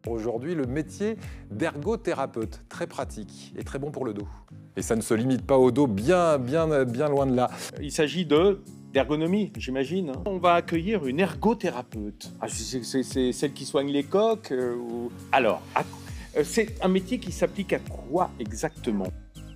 aujourd'hui le métier d'ergothérapeute, très pratique et très bon pour le dos. Et ça ne se limite pas au dos, bien loin de là. Il s'agit d'ergonomie, j'imagine. On va accueillir une ergothérapeute. C'est celle qui soigne les coqs ou... Alors, c'est un métier qui s'applique à quoi exactement ?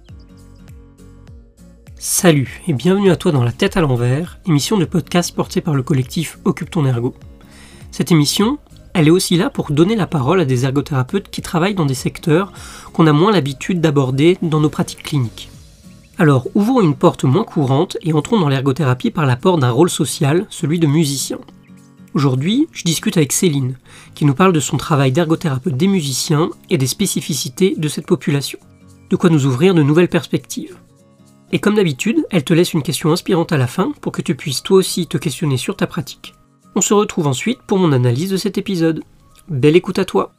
Salut et bienvenue à toi dans La Tête à l'envers, émission de podcast portée par le collectif Occupe ton ergo. Cette émission, elle est aussi là pour donner la parole à des ergothérapeutes qui travaillent dans des secteurs qu'on a moins l'habitude d'aborder dans nos pratiques cliniques. Alors, ouvrons une porte moins courante et entrons dans l'ergothérapie par l'apport d'un rôle social, celui de musicien. Aujourd'hui, je discute avec Céline, qui nous parle de son travail d'ergothérapeute des musiciens et des spécificités de cette population. De quoi nous ouvrir de nouvelles perspectives. Et comme d'habitude, elle te laisse une question inspirante à la fin pour que tu puisses toi aussi te questionner sur ta pratique. On se retrouve ensuite pour mon analyse de cet épisode. Belle écoute à toi.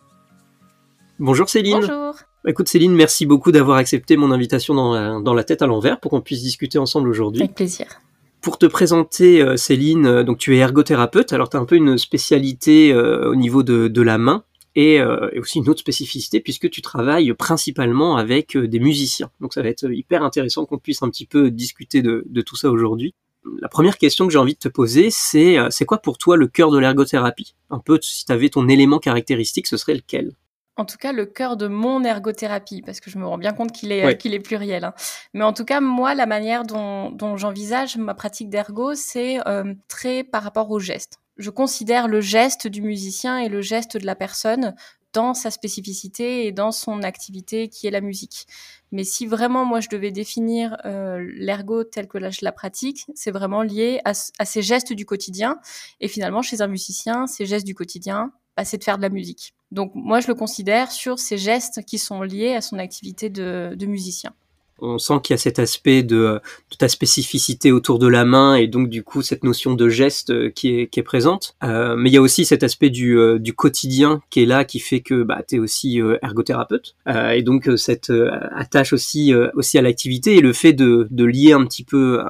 Bonjour Céline. Bonjour. Écoute Céline, merci beaucoup d'avoir accepté mon invitation dans la tête à l'envers pour qu'on puisse discuter ensemble aujourd'hui. Avec plaisir. Pour te présenter Céline, donc tu es ergothérapeute, alors tu as un peu une spécialité au niveau de la main et aussi une autre spécificité puisque tu travailles principalement avec des musiciens. Donc ça va être hyper intéressant qu'on puisse un petit peu discuter de tout ça aujourd'hui. La première question que j'ai envie de te poser, c'est quoi pour toi le cœur de l'ergothérapie ? Un peu, si tu avais ton élément caractéristique, ce serait lequel ? En tout cas, le cœur de mon ergothérapie, parce que je me rends bien compte qu'il est pluriel. Hein. Mais en tout cas, moi, la manière dont j'envisage ma pratique d'ergo, c'est très par rapport au geste. Je considère le geste du musicien et le geste de la personne dans sa spécificité et dans son activité qui est la musique. Mais si vraiment moi je devais définir l'ergo tel que je la pratique, c'est vraiment lié à ces gestes du quotidien. Et finalement, chez un musicien, ces gestes du quotidien, c'est de faire de la musique. Donc moi je le considère sur ces gestes qui sont liés à son activité de musicien. On sent qu'il y a cet aspect de ta spécificité autour de la main et donc du coup cette notion de geste qui est présente. Mais il y a aussi cet aspect du quotidien qui est là, qui fait que tu es aussi ergothérapeute. Et donc cette attache aussi à l'activité et le fait de lier un petit peu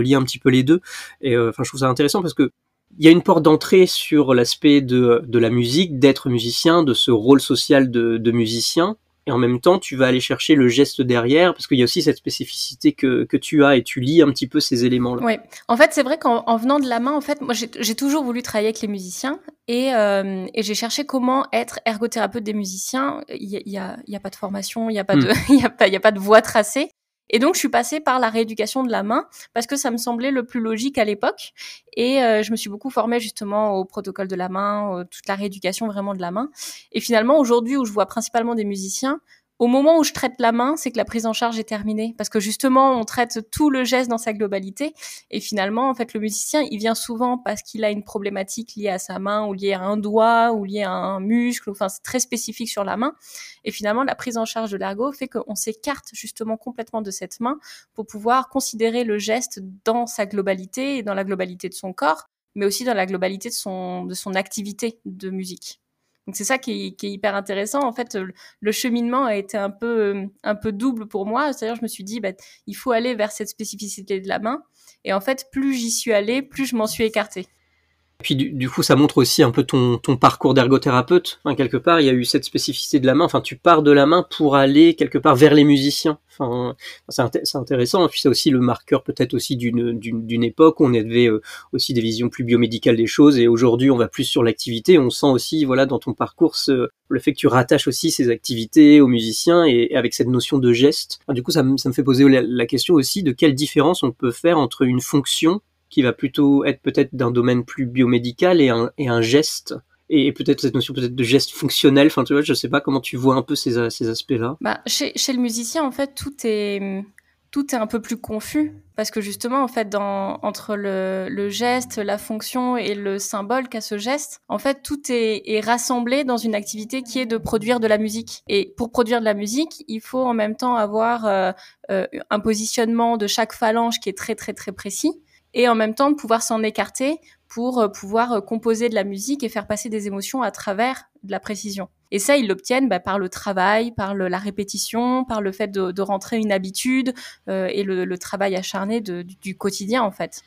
les deux. Et je trouve ça intéressant parce que il y a une porte d'entrée sur l'aspect de la musique, d'être musicien, de ce rôle social de musicien. Et en même temps, tu vas aller chercher le geste derrière, parce qu'il y a aussi cette spécificité que tu as, et tu lis un petit peu ces éléments-là. Oui, en fait, c'est vrai qu'en venant de la main, en fait, moi, j'ai toujours voulu travailler avec les musiciens, et j'ai cherché comment être ergothérapeute des musiciens. Il y a pas de formation, il y a pas de, il y a pas de voie tracée. Et donc, je suis passée par la rééducation de la main parce que ça me semblait le plus logique à l'époque. Et je me suis beaucoup formée justement au protocole de la main, toute la rééducation vraiment de la main. Et finalement, aujourd'hui, où je vois principalement des musiciens, au moment où je traite la main, c'est que la prise en charge est terminée. Parce que justement, on traite tout le geste dans sa globalité. Et finalement, en fait, le musicien, il vient souvent parce qu'il a une problématique liée à sa main ou liée à un doigt ou liée à un muscle. Enfin, c'est très spécifique sur la main. Et finalement, la prise en charge de l'ergo fait qu'on s'écarte justement complètement de cette main pour pouvoir considérer le geste dans sa globalité et dans la globalité de son corps, mais aussi dans la globalité de son activité de musique. Donc c'est ça qui est hyper intéressant. En fait, le cheminement a été un peu double pour moi. C'est-à-dire, je me suis dit, il faut aller vers cette spécificité de la main. Et en fait, plus j'y suis allée, plus je m'en suis écartée. Et puis du coup, ça montre aussi un peu ton parcours d'ergothérapeute. Enfin, quelque part, il y a eu cette spécificité de la main. Enfin, tu pars de la main pour aller quelque part vers les musiciens. Enfin, c'est intéressant. Et puis c'est aussi le marqueur peut-être aussi d'une époque où on avait aussi des visions plus biomédicales des choses. Et aujourd'hui, on va plus sur l'activité. On sent aussi, voilà, dans ton parcours, le fait que tu rattaches aussi ces activités aux musiciens et avec cette notion de geste. Alors, du coup, ça me fait poser la question aussi de quelle différence on peut faire entre une fonction qui va plutôt être peut-être d'un domaine plus biomédical et un geste, et peut-être cette notion peut-être de geste fonctionnel. Enfin, tu vois, je sais pas comment tu vois un peu ces aspects-là. Chez le musicien, en fait, tout est un peu plus confus parce que justement, en fait, entre le geste, la fonction et le symbole qu'a ce geste, en fait, tout est rassemblé dans une activité qui est de produire de la musique. Et pour produire de la musique, il faut en même temps avoir un positionnement de chaque phalange qui est très, très, très précis. Et en même temps de pouvoir s'en écarter pour pouvoir composer de la musique et faire passer des émotions à travers de la précision. Et ça, ils l'obtiennent par le travail, par la répétition, par le fait de rentrer une habitude et le travail acharné du quotidien, en fait.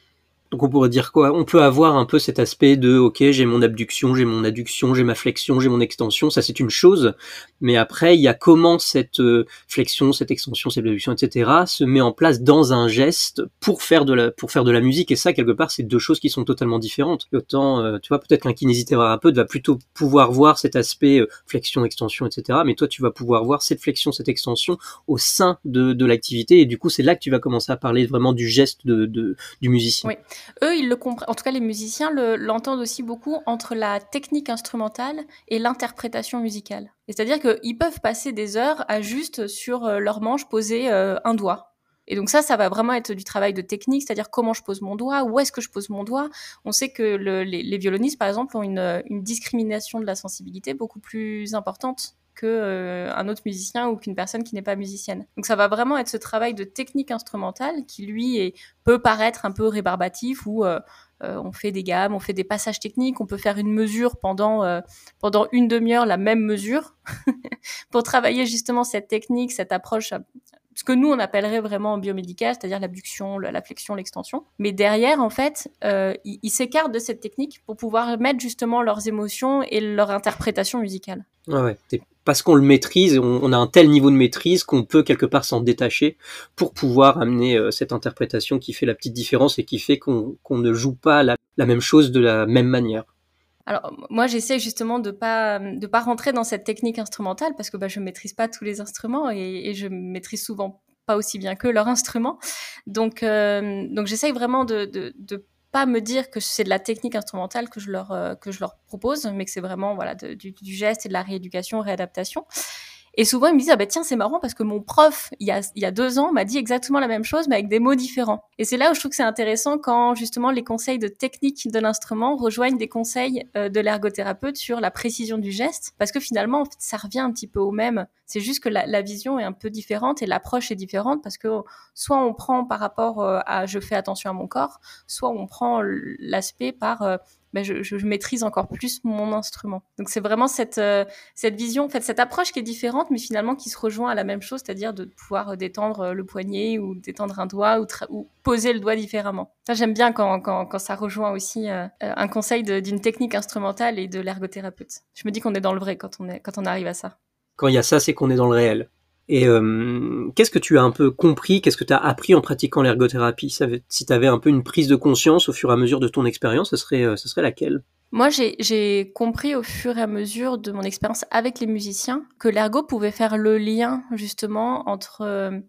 Donc on pourrait dire quoi? On peut avoir un peu cet aspect de ok, j'ai mon abduction, j'ai mon adduction, j'ai ma flexion, j'ai mon extension, ça c'est une chose, mais après il y a comment cette flexion, cette extension, cette abduction, etc. se met en place dans un geste pour faire de la musique, et ça quelque part c'est deux choses qui sont totalement différentes. Autant tu vois, peut-être qu'un kinésithérapeute va plutôt pouvoir voir cet aspect flexion, extension, etc. Mais toi tu vas pouvoir voir cette flexion, cette extension au sein de l'activité, et du coup c'est là que tu vas commencer à parler vraiment du geste du musicien. Oui. Eux, ils le comprennent. En tout cas, les musiciens l'entendent aussi beaucoup entre la technique instrumentale et l'interprétation musicale. C'est-à-dire qu'ils peuvent passer des heures à juste sur leur manche poser un doigt. Et donc ça va vraiment être du travail de technique, c'est-à-dire comment je pose mon doigt, où est-ce que je pose mon doigt. On sait que les violonistes, par exemple, ont une discrimination de la sensibilité beaucoup plus importante qu'un autre musicien ou qu'une personne qui n'est pas musicienne. Donc ça va vraiment être ce travail de technique instrumentale qui, lui, peut paraître un peu rébarbatif, où on fait des gammes, on fait des passages techniques, on peut faire une mesure pendant une demi-heure, la même mesure, pour travailler justement cette technique, cette approche, ce que nous on appellerait vraiment biomédical, c'est-à-dire l'abduction, la flexion, l'extension. Mais derrière, en fait, ils s'écartent de cette technique pour pouvoir mettre justement leurs émotions et leur interprétation musicale. Ouais. C'est parce qu'on le maîtrise, on a un tel niveau de maîtrise qu'on peut quelque part s'en détacher pour pouvoir amener cette interprétation qui fait la petite différence et qui fait qu'on ne joue pas la même chose de la même manière. Alors moi j'essaie justement de pas rentrer dans cette technique instrumentale parce que je maîtrise pas tous les instruments et je maîtrise souvent pas aussi bien que leur instrument. Donc j'essaye vraiment de pas me dire que c'est de la technique instrumentale que je leur propose, mais que c'est vraiment du geste et de la rééducation, réadaptation. Et souvent, ils me disent, tiens, c'est marrant parce que mon prof, il y a 2 ans, m'a dit exactement la même chose, mais avec des mots différents. Et c'est là où je trouve que c'est intéressant quand, justement, les conseils de technique de l'instrument rejoignent des conseils de l'ergothérapeute sur la précision du geste. Parce que finalement, en fait, ça revient un petit peu au même. C'est juste que la vision est un peu différente et l'approche est différente parce que soit on prend par rapport à je fais attention à mon corps, soit on prend l'aspect par je maîtrise encore plus mon instrument. Donc c'est vraiment cette vision, en fait, cette approche qui est différente, mais finalement qui se rejoint à la même chose, c'est-à-dire de pouvoir détendre le poignet ou détendre un doigt ou poser le doigt différemment. Ça, j'aime bien quand ça rejoint aussi un conseil d'une technique instrumentale et de l'ergothérapeute. Je me dis qu'on est dans le vrai quand on arrive à ça. Quand il y a ça, c'est qu'on est dans le réel. Et qu'est-ce que tu as un peu compris, qu'est-ce que tu as appris en pratiquant l'ergothérapie? Si tu avais un peu une prise de conscience au fur et à mesure de ton expérience, ce serait laquelle? Moi, j'ai compris au fur et à mesure de mon expérience avec les musiciens que l'ergo pouvait faire le lien justement entre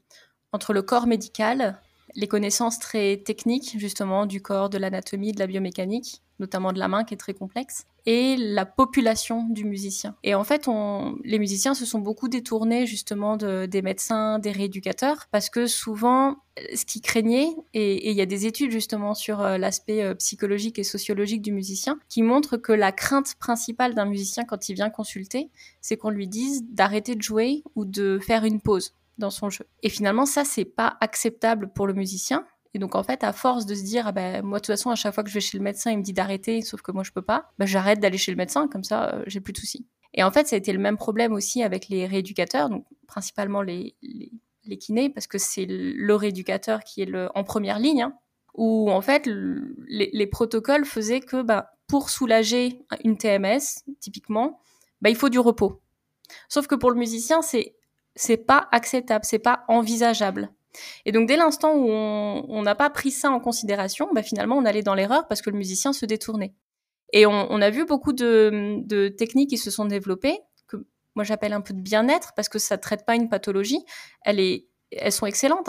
le corps médical, les connaissances très techniques justement du corps, de l'anatomie, de la biomécanique, notamment de la main qui est très complexe, et la population du musicien. Et en fait, les musiciens se sont beaucoup détournés justement des médecins, des rééducateurs, parce que souvent, ce qu'ils craignaient, et il y a des études justement sur l'aspect psychologique et sociologique du musicien, qui montrent que la crainte principale d'un musicien quand il vient consulter, c'est qu'on lui dise d'arrêter de jouer ou de faire une pause dans son jeu. Et finalement, ça, c'est pas acceptable pour le musicien. Et donc, en fait, à force de se dire, moi, de toute façon, à chaque fois que je vais chez le médecin, il me dit d'arrêter, sauf que moi, je peux pas, j'arrête d'aller chez le médecin, comme ça, j'ai plus de soucis. Et en fait, ça a été le même problème aussi avec les rééducateurs, donc principalement les kinés, parce que c'est le rééducateur qui est en première ligne, où, en fait, les protocoles faisaient que, pour soulager une TMS, typiquement, il faut du repos. Sauf que pour le musicien, c'est pas acceptable, c'est pas envisageable. Et donc, dès l'instant où on n'a pas pris ça en considération, finalement, on allait dans l'erreur parce que le musicien se détournait. Et on a vu beaucoup de techniques qui se sont développées, que moi j'appelle un peu de bien-être, parce que ça ne traite pas une pathologie. Elles sont excellentes,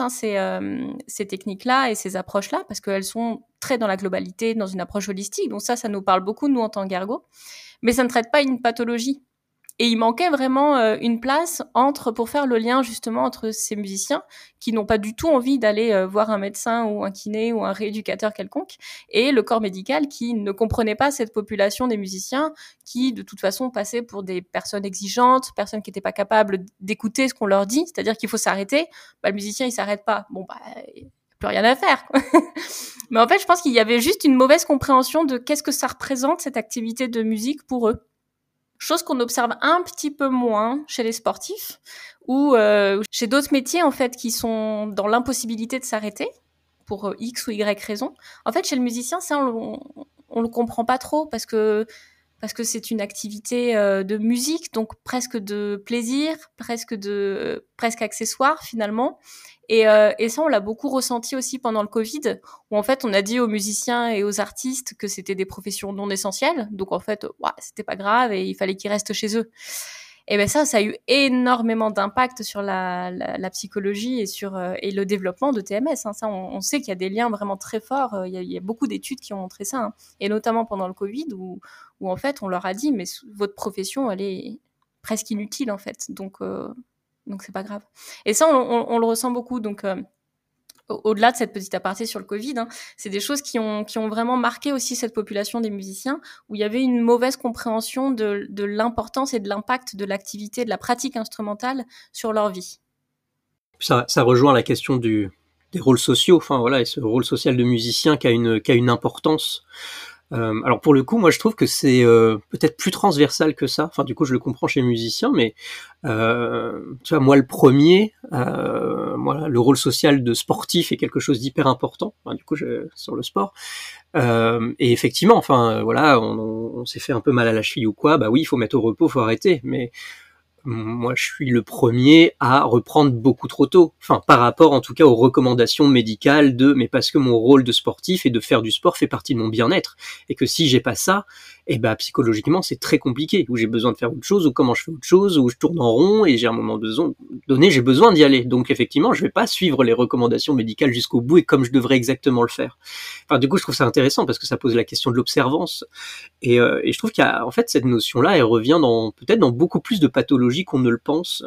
ces techniques-là et ces approches-là, parce qu'elles sont très dans la globalité, dans une approche holistique. Donc ça nous parle beaucoup, nous, en tant qu'ergo. Mais ça ne traite pas une pathologie. Et il manquait vraiment une place pour faire le lien justement entre ces musiciens qui n'ont pas du tout envie d'aller voir un médecin ou un kiné ou un rééducateur quelconque, et le corps médical qui ne comprenait pas cette population des musiciens qui de toute façon passaient pour des personnes exigeantes, personnes qui n'étaient pas capables d'écouter ce qu'on leur dit, c'est-à-dire qu'il faut s'arrêter. Le musicien il s'arrête pas, il n'y a plus rien à faire, quoi. Mais en fait je pense qu'il y avait juste une mauvaise compréhension de qu'est-ce que ça représente cette activité de musique pour eux. Chose qu'on observe un petit peu moins chez les sportifs ou chez d'autres métiers en fait qui sont dans l'impossibilité de s'arrêter, pour X ou Y raison. En fait, chez le musicien, ça, on le comprend pas trop parce que c'est une activité de musique, donc presque de plaisir, presque accessoire finalement. Et ça, on l'a beaucoup ressenti aussi pendant le Covid, où en fait, on a dit aux musiciens et aux artistes que c'était des professions non essentielles. Donc en fait, c'était pas grave et il fallait qu'ils restent chez eux. Et ben ça a eu énormément d'impact sur la psychologie et le développement de TMS. Hein. Ça, on sait qu'il y a des liens vraiment très forts. Il y a beaucoup d'études qui ont montré ça, hein. Et notamment pendant le Covid, où en fait on leur a dit mais votre profession elle est presque inutile en fait. Donc c'est pas grave. Et ça on le ressent beaucoup. Donc au-delà de cette petite aparté sur le Covid, hein, c'est des choses qui ont vraiment marqué aussi cette population des musiciens, où il y avait une mauvaise compréhension de l'importance et de l'impact de l'activité, de la pratique instrumentale sur leur vie. Ça rejoint la question des rôles sociaux, enfin voilà, et ce rôle social de musicien qui a une importance. Alors pour le coup, moi je trouve que c'est peut-être plus transversal que ça. Enfin du coup je le comprends chez les musiciens, mais tu vois, moi le premier, le rôle social de sportif est quelque chose d'hyper important. Enfin, du coup sur le sport. Et effectivement, enfin voilà, on s'est fait un peu mal à la cheville ou quoi, bah oui, il faut mettre au repos, faut arrêter. Mais moi, je suis le premier à reprendre beaucoup trop tôt. Enfin, par rapport, en tout cas, aux recommandations médicales mais parce que mon rôle de sportif et de faire du sport fait partie de mon bien-être. Et que si j'ai pas ça, psychologiquement, c'est très compliqué. Ou j'ai besoin de faire autre chose, ou comment je fais autre chose, ou je tourne en rond, et j'ai un moment donné, j'ai besoin d'y aller. Donc, effectivement, je vais pas suivre les recommandations médicales jusqu'au bout et comme je devrais exactement le faire. Enfin, du coup, je trouve ça intéressant parce que ça pose la question de l'observance. Et je trouve qu'il y a, en fait, cette notion-là, elle revient peut-être dans beaucoup plus de pathologies qu'on ne le pense.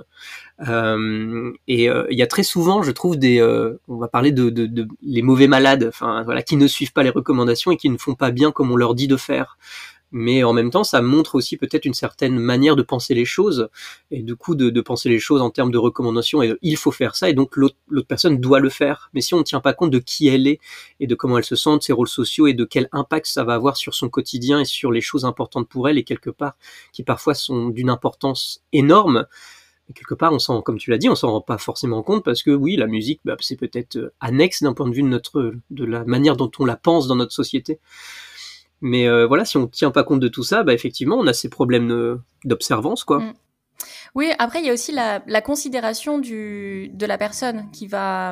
Il y a très souvent, je trouve, on va parler de les mauvais malades, enfin voilà, qui ne suivent pas les recommandations et qui ne font pas bien comme on leur dit de faire. Mais en même temps, ça montre aussi peut-être une certaine manière de penser les choses, et du coup de penser les choses en termes de recommandations, et il faut faire ça, et donc l'autre personne doit le faire. Mais si on ne tient pas compte de qui elle est, et de comment elle se sent, de ses rôles sociaux, et de quel impact ça va avoir sur son quotidien, et sur les choses importantes pour elle, et quelque part, qui parfois sont d'une importance énorme, et quelque part, comme tu l'as dit, on s'en rend pas forcément compte, parce que oui, la musique, c'est peut-être annexe d'un point de vue de la manière dont on la pense dans notre société. Mais voilà, si on ne tient pas compte de tout ça, effectivement, on a ces problèmes d'observance, quoi. Oui, après, il y a aussi la considération de la personne qui va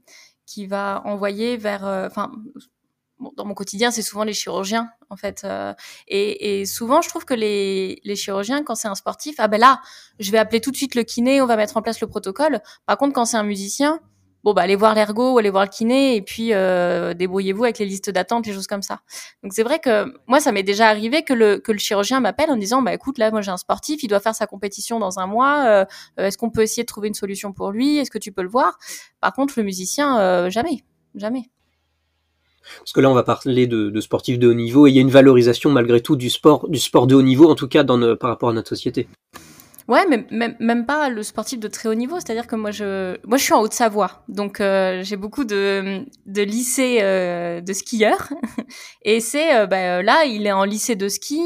envoyer vers... dans mon quotidien, c'est souvent les chirurgiens, en fait. Et souvent, je trouve que les chirurgiens, quand c'est un sportif, là, je vais appeler tout de suite le kiné, on va mettre en place le protocole. Par contre, quand c'est un musicien... allez voir l'ergo, allez voir le kiné, et puis débrouillez-vous avec les listes d'attente, les choses comme ça. Donc c'est vrai que moi, ça m'est déjà arrivé que le chirurgien m'appelle en disant, écoute, là, moi j'ai un sportif, il doit faire sa compétition dans un mois, est-ce qu'on peut essayer de trouver une solution pour lui, est-ce que tu peux le voir? Par contre, le musicien, jamais. Parce que là, on va parler de sportifs de haut niveau, et il y a une valorisation malgré tout du sport de haut niveau, en tout cas par rapport à notre société. Ouais, mais même pas le sportif de très haut niveau. C'est-à-dire que moi, je suis en Haute-Savoie, donc j'ai beaucoup de lycées de skieurs. Et c'est là, il est en lycée de ski,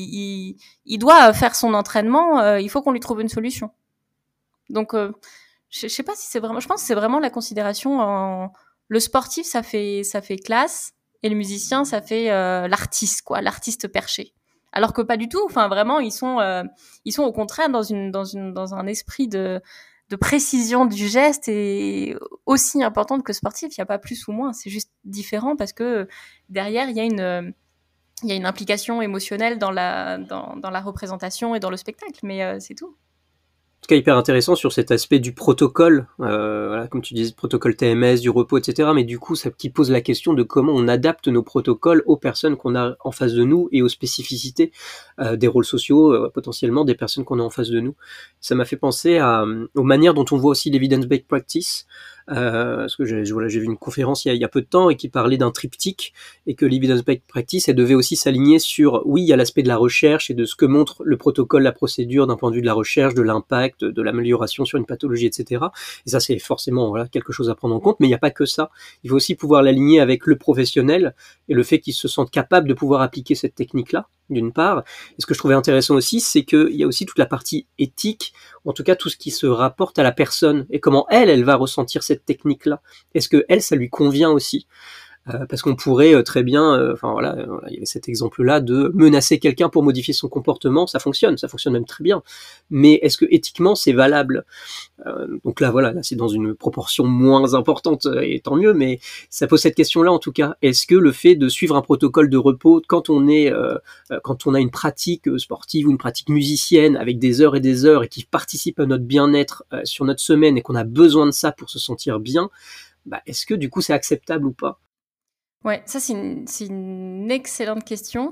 il doit faire son entraînement. Il faut qu'on lui trouve une solution. Donc, je sais pas si c'est vraiment. Je pense que c'est vraiment la considération. Le sportif, ça fait classe, et le musicien, ça fait l'artiste, quoi, l'artiste perché. Alors que pas du tout. Enfin, vraiment, ils sont au contraire dans un esprit de précision du geste, et aussi importante que sportif. Il n'y a pas plus ou moins. C'est juste différent parce que derrière, il y a une implication émotionnelle dans la représentation et dans le spectacle. Mais c'est tout. En tout cas, hyper intéressant sur cet aspect du protocole, voilà, comme tu disais, protocole TMS, du repos, etc. Mais du coup, ça qui pose la question de comment on adapte nos protocoles aux personnes qu'on a en face de nous et aux spécificités des rôles sociaux, potentiellement des personnes qu'on a en face de nous. Ça m'a fait penser aux manières dont on voit aussi l'evidence-based practice. Parce que j'ai vu une conférence il y a peu de temps et qui parlait d'un triptyque, et que l'evidence-based practice, elle devait aussi s'aligner sur, oui, il y a l'aspect de la recherche et de ce que montre le protocole, la procédure d'un point de vue de la recherche, de l'impact, directe de l'amélioration sur une pathologie, etc. Et ça, c'est forcément quelque chose à prendre en compte, mais il n'y a pas que ça. Il faut aussi pouvoir l'aligner avec le professionnel et le fait qu'il se sente capable de pouvoir appliquer cette technique-là, d'une part. Et ce que je trouvais intéressant aussi, c'est qu'il y a aussi toute la partie éthique, en tout cas tout ce qui se rapporte à la personne et comment elle va ressentir cette technique-là. Est-ce que elle, ça lui convient aussi? Parce qu'on pourrait très bien, il y avait cet exemple-là de menacer quelqu'un pour modifier son comportement, ça fonctionne même très bien. Mais est-ce que éthiquement c'est valable? Donc là, là c'est dans une proportion moins importante et tant mieux, mais ça pose cette question-là en tout cas. Est-ce que le fait de suivre un protocole de repos quand on a une pratique sportive ou une pratique musicienne avec des heures et qui participe à notre bien-être sur notre semaine et qu'on a besoin de ça pour se sentir bien, est-ce que du coup c'est acceptable ou pas? Ouais, ça c'est une excellente question.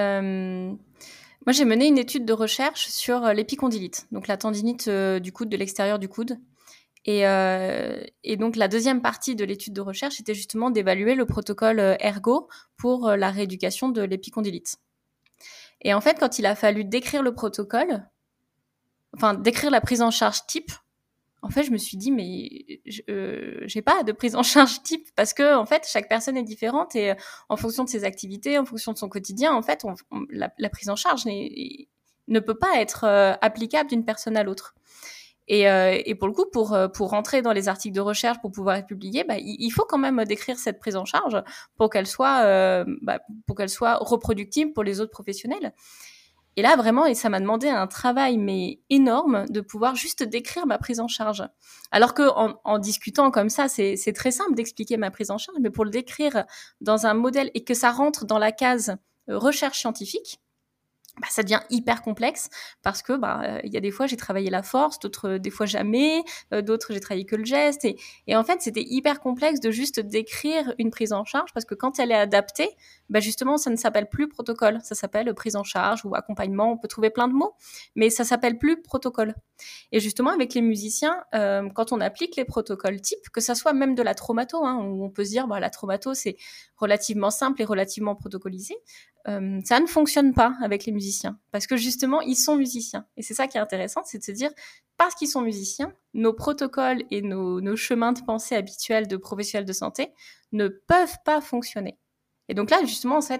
Moi, j'ai mené une étude de recherche sur l'épicondylite, donc la tendinite du coude, de l'extérieur du coude. Et donc, la deuxième partie de l'étude de recherche était justement d'évaluer le protocole Ergo pour la rééducation de l'épicondylite. Et en fait, quand il a fallu décrire le protocole, décrire la prise en charge type, en fait, je me suis dit, mais j'ai pas de prise en charge type parce que, en fait, chaque personne est différente et en fonction de ses activités, en fonction de son quotidien, en fait, la prise en charge ne peut pas être applicable d'une personne à l'autre. Et pour le coup, pour rentrer dans les articles de recherche, pour pouvoir être publié, il faut quand même décrire cette prise en charge pour qu'elle soit reproductible pour les autres professionnels. Et là, vraiment, et ça m'a demandé un travail mais énorme de pouvoir juste décrire ma prise en charge. Alors que en discutant comme ça, c'est très simple d'expliquer ma prise en charge, mais pour le décrire dans un modèle et que ça rentre dans la case recherche scientifique, ça devient hyper complexe parce que il y a des fois j'ai travaillé la force, d'autres des fois jamais, d'autres j'ai travaillé que le geste et en fait c'était hyper complexe de juste décrire une prise en charge parce que quand elle est adaptée, justement ça ne s'appelle plus protocole, ça s'appelle prise en charge ou accompagnement, on peut trouver plein de mots, mais ça s'appelle plus protocole. Et justement avec les musiciens, quand on applique les protocoles types, que ça soit même de la traumato, où on peut se dire la traumato c'est relativement simple et relativement protocolisé. Ça ne fonctionne pas avec les musiciens parce que justement ils sont musiciens et c'est ça qui est intéressant, c'est de se dire parce qu'ils sont musiciens, nos protocoles et nos chemins de pensée habituels de professionnels de santé ne peuvent pas fonctionner. Et donc là justement en fait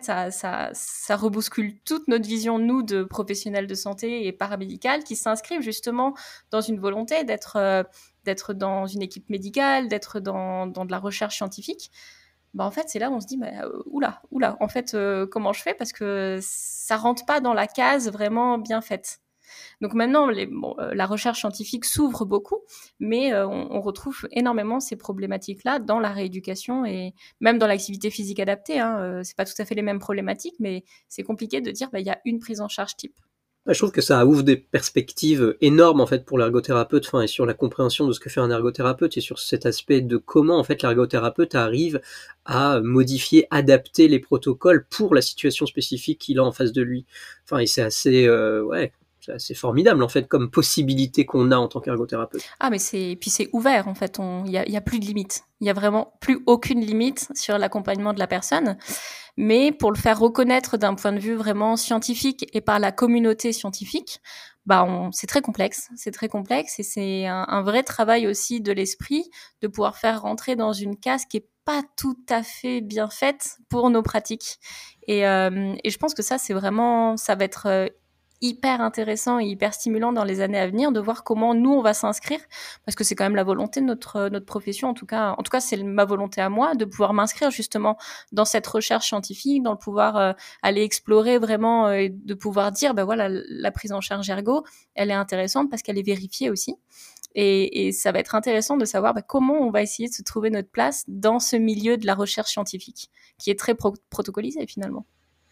ça rebouscule toute notre vision nous de professionnels de santé et paramédicales qui s'inscrivent justement dans une volonté d'être dans une équipe médicale, d'être dans de la recherche scientifique. En fait, c'est là où on se dit, oula, en fait, comment je fais? Parce que ça rentre pas dans la case vraiment bien faite. Donc maintenant, la recherche scientifique s'ouvre beaucoup, mais on retrouve énormément ces problématiques-là dans la rééducation et même dans l'activité physique adaptée. C'est pas tout à fait les mêmes problématiques, mais c'est compliqué de dire, il y a une prise en charge type. Je trouve que ça ouvre des perspectives énormes en fait pour l'ergothérapeute, et sur la compréhension de ce que fait un ergothérapeute et sur cet aspect de comment en fait l'ergothérapeute arrive à modifier, adapter les protocoles pour la situation spécifique qu'il a en face de lui. Et c'est assez c'est assez formidable en fait comme possibilité qu'on a en tant qu'ergothérapeute. Ah mais c'est ouvert en fait, il y a plus de limite. Il y a vraiment plus aucune limite sur l'accompagnement de la personne. Mais pour le faire reconnaître d'un point de vue vraiment scientifique et par la communauté scientifique, c'est très complexe. C'est très complexe et c'est un vrai travail aussi de l'esprit de pouvoir faire rentrer dans une case qui est pas tout à fait bien faite pour nos pratiques. Et je pense que ça va être hyper intéressant et hyper stimulant dans les années à venir de voir comment nous on va s'inscrire parce que c'est quand même la volonté de notre profession en tout cas c'est ma volonté à moi de pouvoir m'inscrire justement dans cette recherche scientifique, dans le pouvoir aller explorer vraiment et de pouvoir dire la prise en charge ergo elle est intéressante parce qu'elle est vérifiée aussi et ça va être intéressant de savoir comment on va essayer de se trouver notre place dans ce milieu de la recherche scientifique qui est très protocolisé finalement.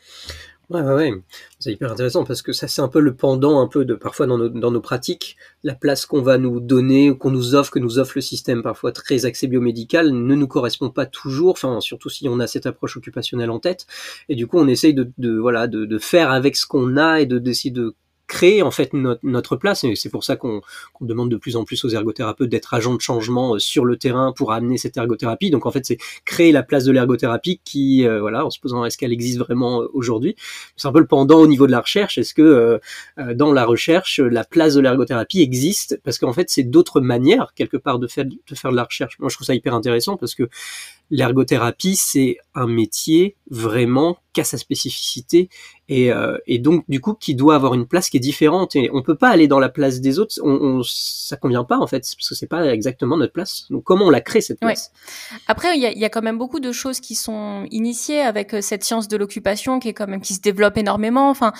Ouais. C'est hyper intéressant parce que ça c'est un peu le pendant un peu de parfois dans nos pratiques, la place qu'on va nous donner ou que nous offre le système parfois très axé biomédical ne nous correspond pas toujours, surtout si on a cette approche occupationnelle en tête et du coup on essaye de faire avec ce qu'on a et d'essayer de créer en fait notre place, et c'est pour ça qu'on demande de plus en plus aux ergothérapeutes d'être agents de changement sur le terrain pour amener cette ergothérapie. Donc en fait, c'est créer la place de l'ergothérapie qui, en se posant est-ce qu'elle existe vraiment aujourd'hui. C'est un peu le pendant au niveau de la recherche. Est-ce que dans la recherche, la place de l'ergothérapie existe? Parce qu'en fait, c'est d'autres manières quelque part de faire de la recherche. Moi, je trouve ça hyper intéressant parce que l'ergothérapie, c'est un métier vraiment qu'à sa spécificité et donc du coup qui doit avoir une place qui est différente, et on peut pas aller dans la place des autres, ça convient pas en fait, parce que c'est pas exactement notre place. Donc comment on la crée cette place? Après, il y a quand même beaucoup de choses qui sont initiées avec cette science de l'occupation qui se développe énormément. Enfin,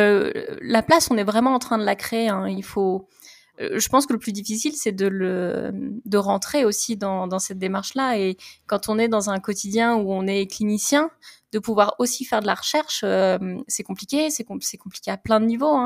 la place, on est vraiment en train de la créer. Il faut. Je pense que le plus difficile, c'est de rentrer aussi dans cette démarche-là. Et quand on est dans un quotidien où on est clinicien, de pouvoir aussi faire de la recherche, c'est compliqué. C'est compliqué à plein de niveaux.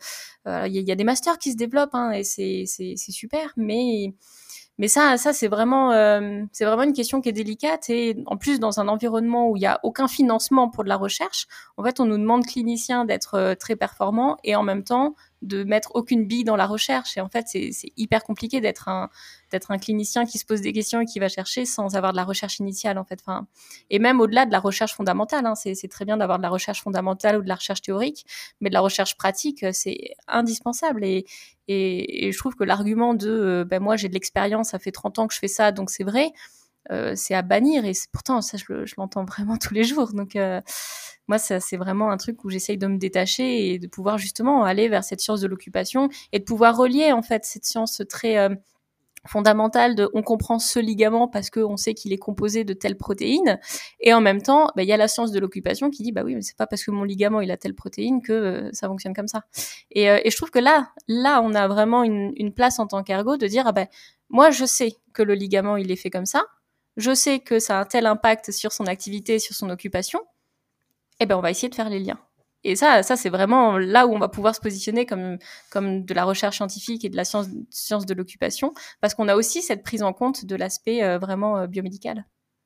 Il y a des masters qui se développent, et c'est super. Mais ça c'est vraiment une question qui est délicate, et en plus dans un environnement où il y a aucun financement pour de la recherche, en fait on nous demande cliniciens d'être très performants et en même temps de mettre aucune bille dans la recherche, et en fait c'est hyper compliqué d'être un clinicien qui se pose des questions et qui va chercher sans avoir de la recherche initiale en fait. Enfin, et même au-delà de la recherche fondamentale, c'est très bien d'avoir de la recherche fondamentale ou de la recherche théorique, mais de la recherche pratique c'est indispensable. Et je trouve que l'argument de moi j'ai de l'expérience, ça fait 30 ans que je fais ça, donc c'est vrai, c'est à bannir. Et pourtant ça je l'entends vraiment tous les jours. Donc moi ça c'est vraiment un truc où j'essaye de me détacher et de pouvoir justement aller vers cette science de l'occupation et de pouvoir relier en fait cette science très fondamentale de on comprend ce ligament parce qu'on sait qu'il est composé de telle protéine, et en même temps il y a la science de l'occupation qui dit bah oui mais c'est pas parce que mon ligament il a telle protéine que ça fonctionne comme ça. Et je trouve que là on a vraiment une place en tant qu'ergo de dire moi je sais que le ligament il est fait comme ça, je sais que ça a un tel impact sur son activité, sur son occupation, et on va essayer de faire les liens. Et ça c'est vraiment là où on va pouvoir se positionner comme de la recherche scientifique et de la science de l'occupation, parce qu'on a aussi cette prise en compte de l'aspect vraiment biomédical.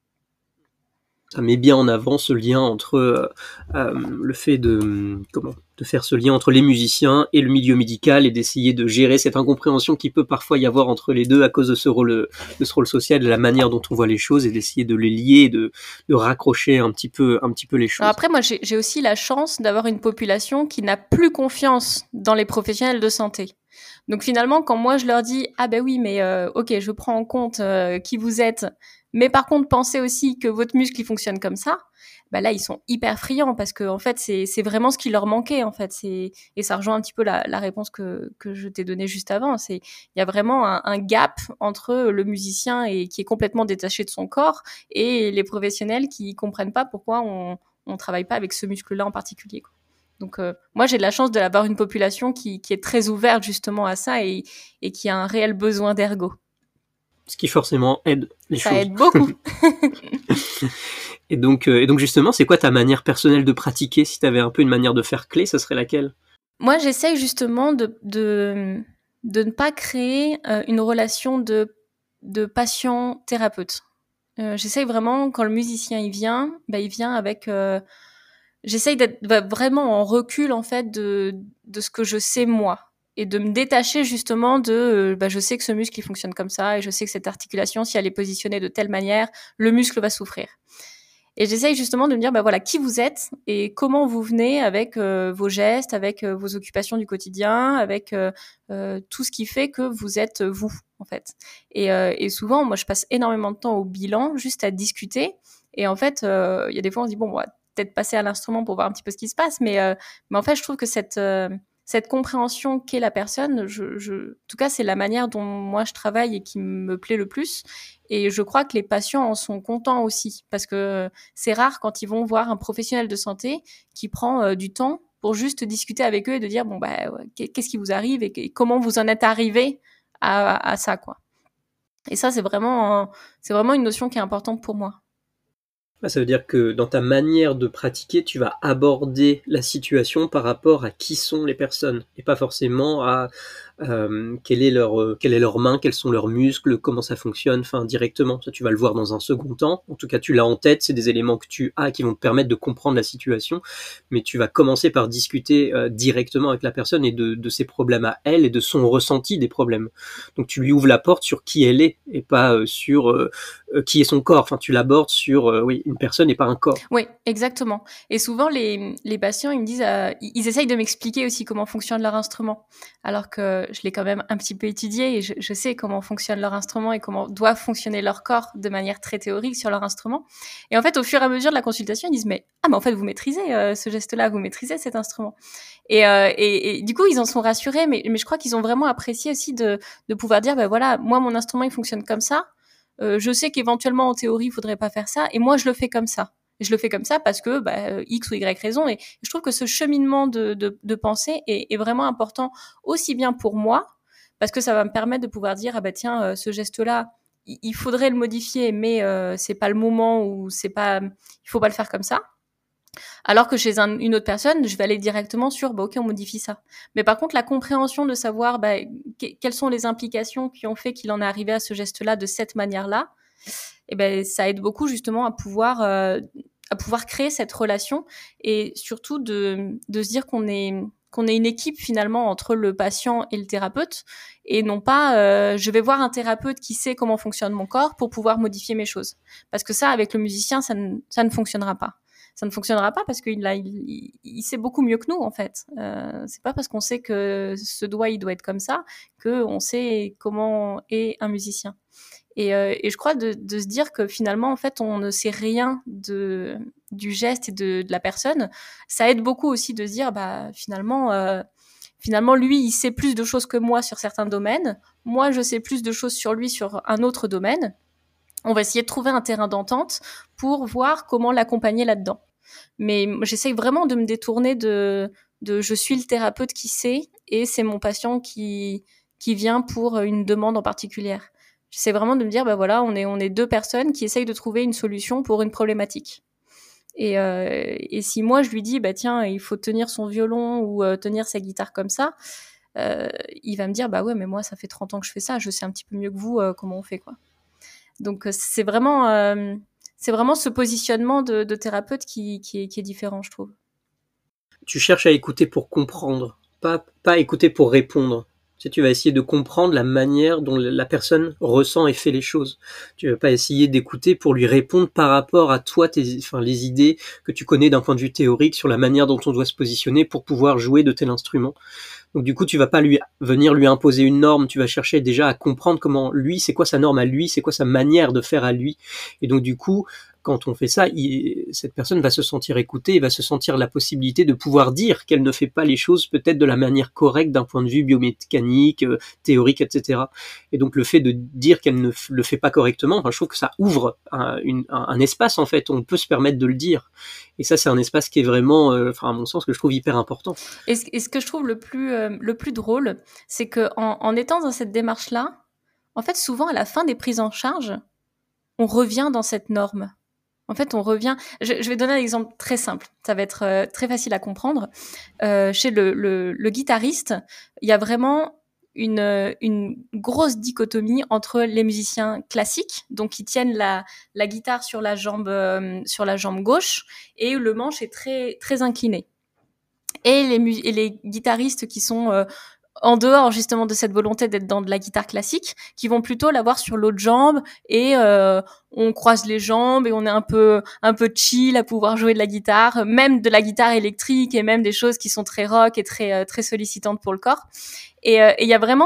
Ça met bien en avant ce lien entre le fait de faire ce lien entre les musiciens et le milieu médical, et d'essayer de gérer cette incompréhension qui peut parfois y avoir entre les deux à cause de ce rôle social, de la manière dont on voit les choses, et d'essayer de les lier, de raccrocher un petit peu les choses. Alors après, moi, j'ai aussi la chance d'avoir une population qui n'a plus confiance dans les professionnels de santé. Donc finalement, quand moi je leur dis oui, mais ok, je prends en compte qui vous êtes, mais par contre pensez aussi que votre muscle il fonctionne comme ça, là ils sont hyper friands, parce que en fait c'est vraiment ce qui leur manquait en fait. Et ça rejoint un petit peu la réponse que je t'ai donnée juste avant. Il y a vraiment un gap entre le musicien qui est complètement détaché de son corps et les professionnels qui comprennent pas pourquoi on travaille pas avec ce muscle-là en particulier, quoi. Donc moi j'ai de la chance d'avoir une population qui est très ouverte justement à ça et qui a un réel besoin d'ergo. Ce qui forcément aide les choses. Ça aide beaucoup. Et donc justement, c'est quoi ta manière personnelle de pratiquer? Si tu avais un peu une manière de faire clé, ça serait laquelle? Moi j'essaye justement de ne pas créer une relation de patient-thérapeute. J'essaye vraiment, quand le musicien il vient avec... j'essaye d'être vraiment en recul en fait de ce que je sais moi, et de me détacher justement de je sais que ce muscle il fonctionne comme ça, et je sais que cette articulation, si elle est positionnée de telle manière, le muscle va souffrir. Et j'essaye justement de me dire voilà qui vous êtes et comment vous venez avec vos gestes, avec vos occupations du quotidien, avec tout ce qui fait que vous êtes vous en fait. Et souvent moi je passe énormément de temps au bilan, juste à discuter. Et en fait il y a des fois on se dit on va peut-être passer à l'instrument pour voir un petit peu ce qui se passe, mais en fait je trouve que cette compréhension qu'est la personne, en tout cas c'est la manière dont moi je travaille et qui me plaît le plus. Et je crois que les patients en sont contents aussi, parce que c'est rare quand ils vont voir un professionnel de santé qui prend du temps pour juste discuter avec eux et de dire qu'est-ce qui vous arrive et comment vous en êtes arrivé à ça, quoi. Et ça c'est vraiment une notion qui est importante pour moi. Ça veut dire que dans ta manière de pratiquer, tu vas aborder la situation par rapport à qui sont les personnes et pas forcément à quelle est leur main, quels sont leurs muscles, comment ça fonctionne, enfin directement. Ça, tu vas le voir dans un second temps. En tout cas, tu l'as en tête, c'est des éléments que tu as qui vont te permettre de comprendre la situation, mais tu vas commencer par discuter directement avec la personne et de ses problèmes à elle et de son ressenti des problèmes. Donc tu lui ouvres la porte sur qui elle est et pas sur qui est son corps. Enfin, tu l'abordes sur une personne et pas un corps. Oui, exactement. Et souvent, les patients, ils me disent, ils essayent de m'expliquer aussi comment fonctionne leur instrument, alors que je l'ai quand même un petit peu étudié et je sais comment fonctionne leur instrument et comment doit fonctionner leur corps de manière très théorique sur leur instrument. Et en fait, au fur et à mesure de la consultation, ils disent, mais en fait, vous maîtrisez ce geste-là, vous maîtrisez cet instrument. Et du coup, ils en sont rassurés, mais je crois qu'ils ont vraiment apprécié aussi de pouvoir dire, ben voilà, moi, mon instrument, il fonctionne comme ça. Je sais qu'éventuellement, en théorie, il faudrait pas faire ça, et moi, je le fais comme ça. Et je le fais comme ça parce que X ou Y raison. Et je trouve que ce cheminement de pensée est vraiment important, aussi bien pour moi, parce que ça va me permettre de pouvoir dire, tiens, ce geste-là, il faudrait le modifier, mais c'est pas le moment, ou il faut pas le faire comme ça. Alors que chez une autre personne, je vais aller directement sur, ok, on modifie ça. Mais par contre, la compréhension de savoir quelles sont les implications qui ont fait qu'il en est arrivé à ce geste-là de cette manière-là, ça aide beaucoup justement à pouvoir créer cette relation, et surtout de se dire qu'on est une équipe finalement entre le patient et le thérapeute, et non pas je vais voir un thérapeute qui sait comment fonctionne mon corps pour pouvoir modifier mes choses. Parce que ça, avec le musicien, ça ne fonctionnera pas. Ça ne fonctionnera pas parce qu'il sait beaucoup mieux que nous, en fait. C'est pas parce qu'on sait que ce doigt, il doit être comme ça, qu'on sait comment est un musicien. Et je crois de se dire que finalement, en fait, on ne sait rien du geste et de la personne. Ça aide beaucoup aussi de se dire, finalement, lui, il sait plus de choses que moi sur certains domaines. Moi, je sais plus de choses sur lui sur un autre domaine. On va essayer de trouver un terrain d'entente pour voir comment l'accompagner là-dedans. Mais j'essaye vraiment de me détourner de je suis le thérapeute qui sait et c'est mon patient qui vient pour une demande en particulier. J'essaie vraiment de me dire, on est deux personnes qui essayent de trouver une solution pour une problématique. Et si moi je lui dis, tiens, il faut tenir son violon ou tenir sa guitare comme ça, il va me dire, ouais, mais moi ça fait 30 ans que je fais ça, je sais un petit peu mieux que vous comment on fait, quoi. Donc c'est vraiment ce positionnement de thérapeute qui est différent, je trouve. Tu cherches à écouter pour comprendre, pas écouter pour répondre. Tu vas essayer de comprendre la manière dont la personne ressent et fait les choses. Tu vas pas essayer d'écouter pour lui répondre par rapport à toi, les idées que tu connais d'un point de vue théorique sur la manière dont on doit se positionner pour pouvoir jouer de tel instrument. Donc du coup, tu vas pas venir lui imposer une norme, tu vas chercher déjà à comprendre comment lui, c'est quoi sa norme à lui, c'est quoi sa manière de faire à lui. Et donc du coup, quand on fait ça, cette personne va se sentir écoutée et va se sentir la possibilité de pouvoir dire qu'elle ne fait pas les choses peut-être de la manière correcte d'un point de vue biomécanique, théorique, etc. Et donc le fait de dire qu'elle ne le fait pas correctement, je trouve que ça ouvre un espace, en fait, où on peut se permettre de le dire. Et ça, c'est un espace qui est vraiment, à mon sens, que je trouve hyper important. Et ce que je trouve le plus drôle, c'est que en étant dans cette démarche-là, en fait, souvent à la fin des prises en charge, on revient dans cette norme. En fait, on revient. Je vais donner un exemple très simple. Ça va être très facile à comprendre. Chez le guitariste, il y a vraiment une grosse dichotomie entre les musiciens classiques, donc qui tiennent la guitare sur la jambe gauche, et le manche est très très incliné. Et les guitaristes qui sont en dehors justement de cette volonté d'être dans de la guitare classique, qui vont plutôt l'avoir sur l'autre jambe, et on croise les jambes et on est un peu chill à pouvoir jouer de la guitare, même de la guitare électrique, et même des choses qui sont très rock et très très sollicitantes pour le corps. Et il y a vraiment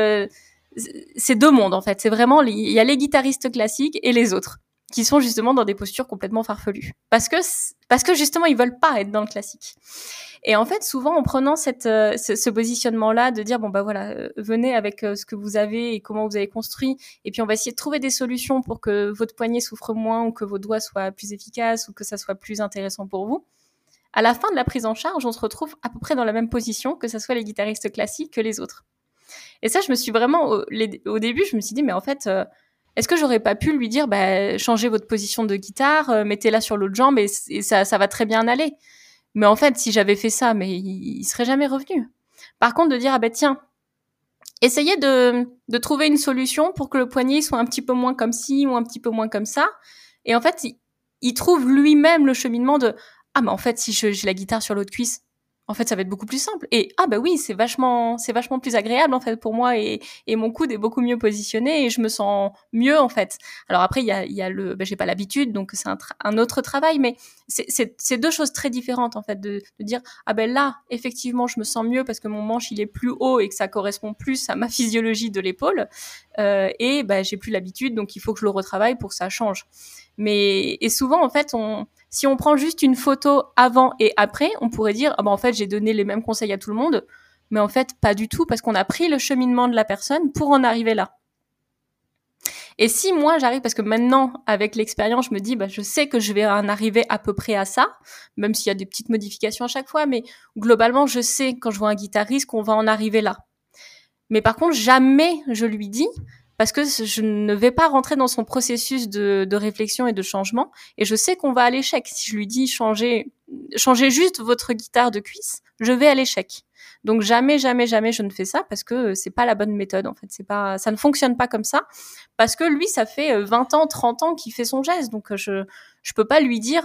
ces deux mondes, en fait. C'est vraiment, il y a les guitaristes classiques et les autres, qui sont justement dans des postures complètement farfelues. Parce que justement, ils veulent pas être dans le classique. Et en fait, souvent, en prenant ce positionnement-là, de dire, venez avec ce que vous avez et comment vous avez construit, et puis on va essayer de trouver des solutions pour que votre poignet souffre moins, ou que vos doigts soient plus efficaces, ou que ça soit plus intéressant pour vous. À la fin de la prise en charge, on se retrouve à peu près dans la même position, que ce soit les guitaristes classiques que les autres. Et ça, je me suis vraiment, au début, je me suis dit, mais en fait, est-ce que j'aurais pas pu lui dire, changez votre position de guitare, mettez-la sur l'autre jambe et ça va très bien aller. Mais en fait, si j'avais fait ça, mais il serait jamais revenu. Par contre, de dire, tiens, essayez de trouver une solution pour que le poignet soit un petit peu moins comme ci ou un petit peu moins comme ça. Et en fait, il trouve lui-même le cheminement de, mais en fait, si j'ai la guitare sur l'autre cuisse, en fait, ça va être beaucoup plus simple. Et oui, c'est vachement plus agréable en fait pour moi et mon coude est beaucoup mieux positionné et je me sens mieux en fait. Alors après, il y a le, j'ai pas l'habitude, donc c'est un autre travail, mais c'est deux choses très différentes en fait de dire là, effectivement, je me sens mieux parce que mon manche il est plus haut et que ça correspond plus à ma physiologie de l'épaule et j'ai plus l'habitude, donc il faut que je le retravaille pour que ça change. Et souvent en fait si on prend juste une photo avant et après, on pourrait dire en fait j'ai donné les mêmes conseils à tout le monde, mais en fait pas du tout parce qu'on a pris le cheminement de la personne pour en arriver là. Et si moi j'arrive, parce que maintenant avec l'expérience je me dis je sais que je vais en arriver à peu près à ça, même s'il y a des petites modifications à chaque fois, mais globalement je sais quand je vois un guitariste qu'on va en arriver là. Mais par contre jamais je lui dis, parce que je ne vais pas rentrer dans son processus de réflexion et de changement, et je sais qu'on va à l'échec. Si je lui dis changez juste votre guitare de cuisse, je vais à l'échec. Donc jamais je ne fais ça parce que c'est pas la bonne méthode en fait, ça ne fonctionne pas comme ça parce que lui ça fait 20 ans, 30 ans qu'il fait son geste. Donc je peux pas lui dire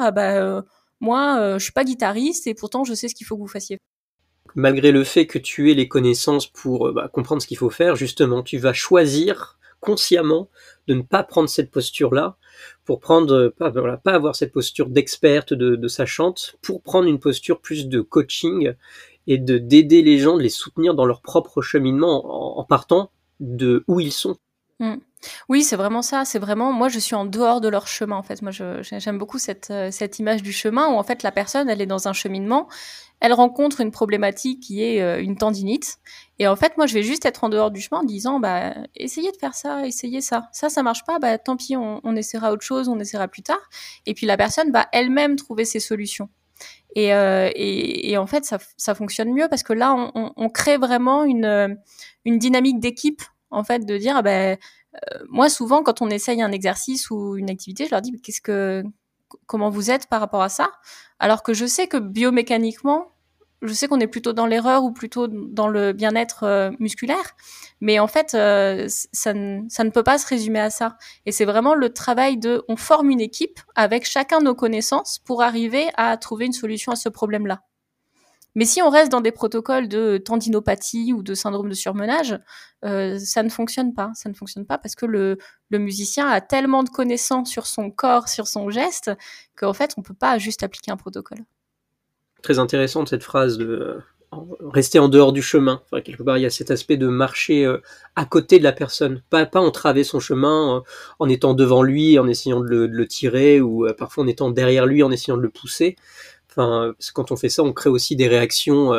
moi je suis pas guitariste et pourtant je sais ce qu'il faut que vous fassiez. Malgré le fait que tu aies les connaissances pour comprendre ce qu'il faut faire, justement, tu vas choisir consciemment de ne pas prendre cette posture-là, pour prendre pas avoir cette posture d'experte, de sachante, pour prendre une posture plus de coaching et d'aider les gens, de les soutenir dans leur propre cheminement en partant de où ils sont. Oui, c'est vraiment ça. C'est vraiment, moi, je suis en dehors de leur chemin, en fait. Moi, j'aime beaucoup cette image du chemin où, en fait, la personne, elle est dans un cheminement, elle rencontre une problématique qui est une tendinite. Et en fait, moi, je vais juste être en dehors du chemin en disant, essayez de faire ça, essayez ça. Ça marche pas, tant pis, on essaiera autre chose, on essaiera plus tard. Et puis, la personne va elle-même trouver ses solutions. Et en fait, ça fonctionne mieux parce que là, on crée vraiment une dynamique d'équipe, en fait, de dire, moi, souvent, quand on essaye un exercice ou une activité, je leur dis comment vous êtes par rapport à ça, alors que je sais que biomécaniquement, je sais qu'on est plutôt dans l'erreur ou plutôt dans le bien-être musculaire, mais en fait, ça ne peut pas se résumer à ça. Et c'est vraiment le travail on forme une équipe avec chacun nos connaissances pour arriver à trouver une solution à ce problème-là. Mais si on reste dans des protocoles de tendinopathie ou de syndrome de surmenage, ça ne fonctionne pas. Ça ne fonctionne pas parce que le musicien a tellement de connaissances sur son corps, sur son geste, qu'en fait, on ne peut pas juste appliquer un protocole. Très intéressante cette phrase de rester en dehors du chemin. Enfin, quelque part, il y a cet aspect de marcher à côté de la personne, pas entraver son chemin en étant devant lui, en essayant de le tirer, ou parfois en étant derrière lui, en essayant de le pousser. Enfin, parce que quand on fait ça, on crée aussi des réactions.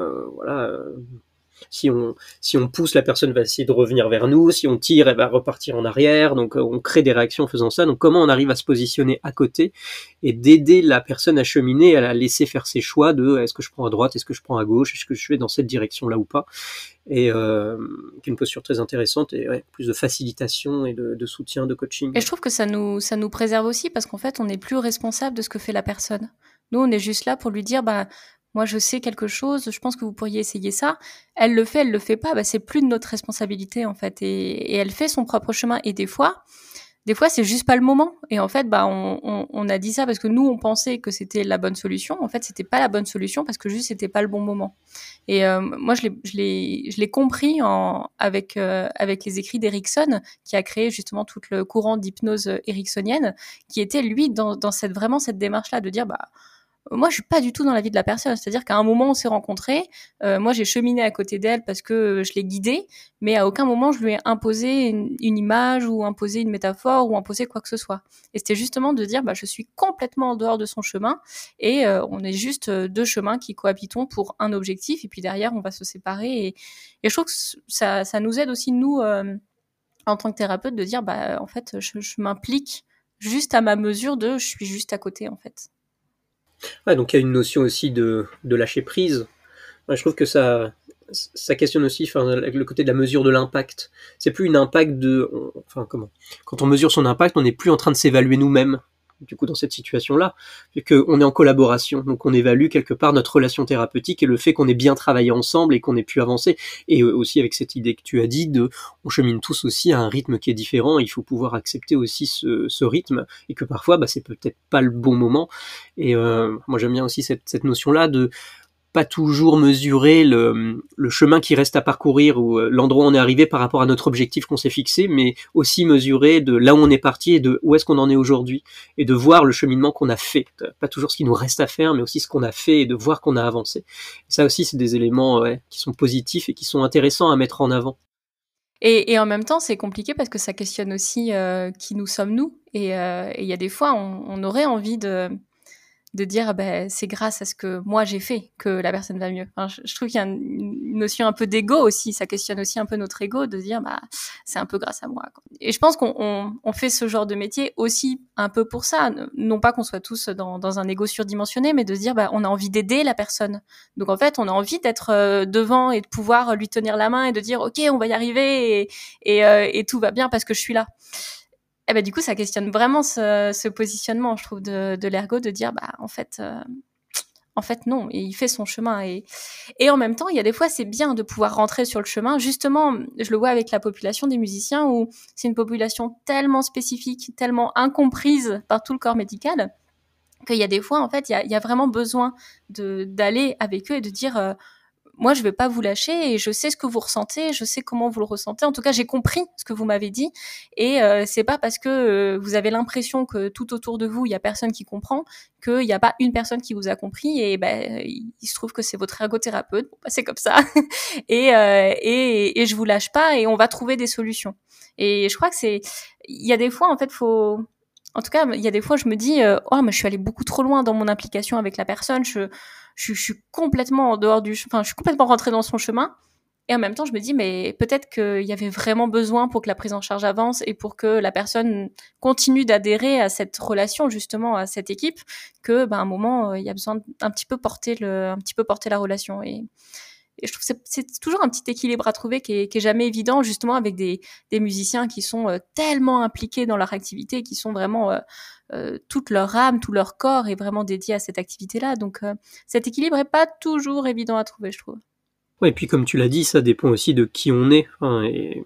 Si on pousse, la personne va essayer de revenir vers nous. Si on tire, elle va repartir en arrière. Donc, on crée des réactions en faisant ça. Donc, comment on arrive à se positionner à côté et d'aider la personne à cheminer, à la laisser faire ses choix de est-ce que je prends à droite, est-ce que je prends à gauche, est-ce que je vais dans cette direction-là ou pas. Et une posture très intéressante et plus de facilitation et de soutien, de coaching. Et je trouve que ça nous préserve aussi parce qu'en fait, on n'est plus responsable de ce que fait la personne. Nous, on est juste là pour lui dire, moi, je sais quelque chose, je pense que vous pourriez essayer ça. Elle le fait pas, c'est plus de notre responsabilité, en fait. Et elle fait son propre chemin. Et des fois, c'est juste pas le moment. Et en fait, on a dit ça parce que nous, on pensait que c'était la bonne solution. En fait, c'était pas la bonne solution parce que juste, c'était pas le bon moment. Et moi, je l'ai compris avec les écrits d'Erikson, qui a créé justement tout le courant d'hypnose ericksonienne, qui était, lui, dans vraiment cette démarche-là de dire, moi, je suis pas du tout dans la vie de la personne. C'est-à-dire qu'à un moment, on s'est rencontrés. Moi, j'ai cheminé à côté d'elle parce que je l'ai guidée, mais à aucun moment, je lui ai imposé une image ou imposé une métaphore ou imposé quoi que ce soit. Et c'était justement de dire, je suis complètement en dehors de son chemin et on est juste deux chemins qui cohabitons pour un objectif. Et puis derrière, on va se séparer. Et je trouve que ça nous aide aussi, nous, en tant que thérapeute, de dire, en fait, je m'implique juste à ma mesure je suis juste à côté, en fait. Ouais, donc il y a une notion aussi de lâcher prise. Ouais, je trouve que ça ça questionne aussi le côté de la mesure de l'impact. C'est plus une impact quand on mesure son impact, on n'est plus en train de s'évaluer nous-mêmes. Du coup, dans cette situation-là, vu qu'on est en collaboration, donc on évalue quelque part notre relation thérapeutique et le fait qu'on ait bien travaillé ensemble et qu'on ait pu avancer. Et aussi avec cette idée que tu as dit on chemine tous aussi à un rythme qui est différent. Il faut pouvoir accepter aussi ce rythme et que parfois, c'est peut-être pas le bon moment. Et moi, j'aime bien aussi cette notion-là de pas toujours mesurer le chemin qui reste à parcourir ou l'endroit où on est arrivé par rapport à notre objectif qu'on s'est fixé, mais aussi mesurer de là où on est parti et de où est-ce qu'on en est aujourd'hui, et de voir le cheminement qu'on a fait. Pas toujours ce qui nous reste à faire, mais aussi ce qu'on a fait et de voir qu'on a avancé. Et ça aussi, c'est des éléments qui sont positifs et qui sont intéressants à mettre en avant. Et en même temps, c'est compliqué parce que ça questionne aussi qui nous sommes nous. Et il y a des fois, on aurait envie de dire c'est grâce à ce que moi j'ai fait que la personne va mieux. Enfin, je trouve qu'il y a une notion un peu d'ego aussi, ça questionne aussi un peu notre ego de dire c'est un peu grâce à moi, quoi. Et je pense qu'on fait ce genre de métier aussi un peu pour ça, non pas qu'on soit tous dans un ego surdimensionné, mais de se dire on a envie d'aider la personne. Donc en fait, on a envie d'être devant et de pouvoir lui tenir la main et de dire OK, on va y arriver et tout va bien parce que je suis là. Du coup, ça questionne vraiment ce positionnement, je trouve, de l'ergo, de dire, en fait, non, et il fait son chemin. Et en même temps, il y a des fois, c'est bien de pouvoir rentrer sur le chemin. Justement, je le vois avec la population des musiciens, où c'est une population tellement spécifique, tellement incomprise par tout le corps médical, qu'il y a des fois, en fait, il y a vraiment besoin d'aller avec eux et de dire... moi, je vais pas vous lâcher et je sais ce que vous ressentez, je sais comment vous le ressentez. En tout cas, j'ai compris ce que vous m'avez dit et c'est pas parce que vous avez l'impression que tout autour de vous, il y a personne qui comprend, qu'il y a pas une personne qui vous a compris et il se trouve que c'est votre ergothérapeute. Bon, c'est comme ça. et je vous lâche pas et on va trouver des solutions. Et je crois que il y a des fois, en fait, en tout cas, il y a des fois, je me dis, mais je suis allée beaucoup trop loin dans mon implication avec la personne. Je suis complètement en dehors je suis complètement rentrée dans son chemin. Et en même temps, je me dis, mais peut-être qu'il y avait vraiment besoin pour que la prise en charge avance et pour que la personne continue d'adhérer à cette relation, justement, à cette équipe, que, à un moment, il y a besoin d'un petit peu porter la relation. Et je trouve que c'est toujours un petit équilibre à trouver qui est jamais évident, justement, avec des musiciens qui sont tellement impliqués dans leur activité, qui sont vraiment toute leur âme, tout leur corps est vraiment dédié à cette activité-là. Donc, cet équilibre est pas toujours évident à trouver, je trouve. Ouais, et puis comme tu l'as dit, ça dépend aussi de qui on est. Et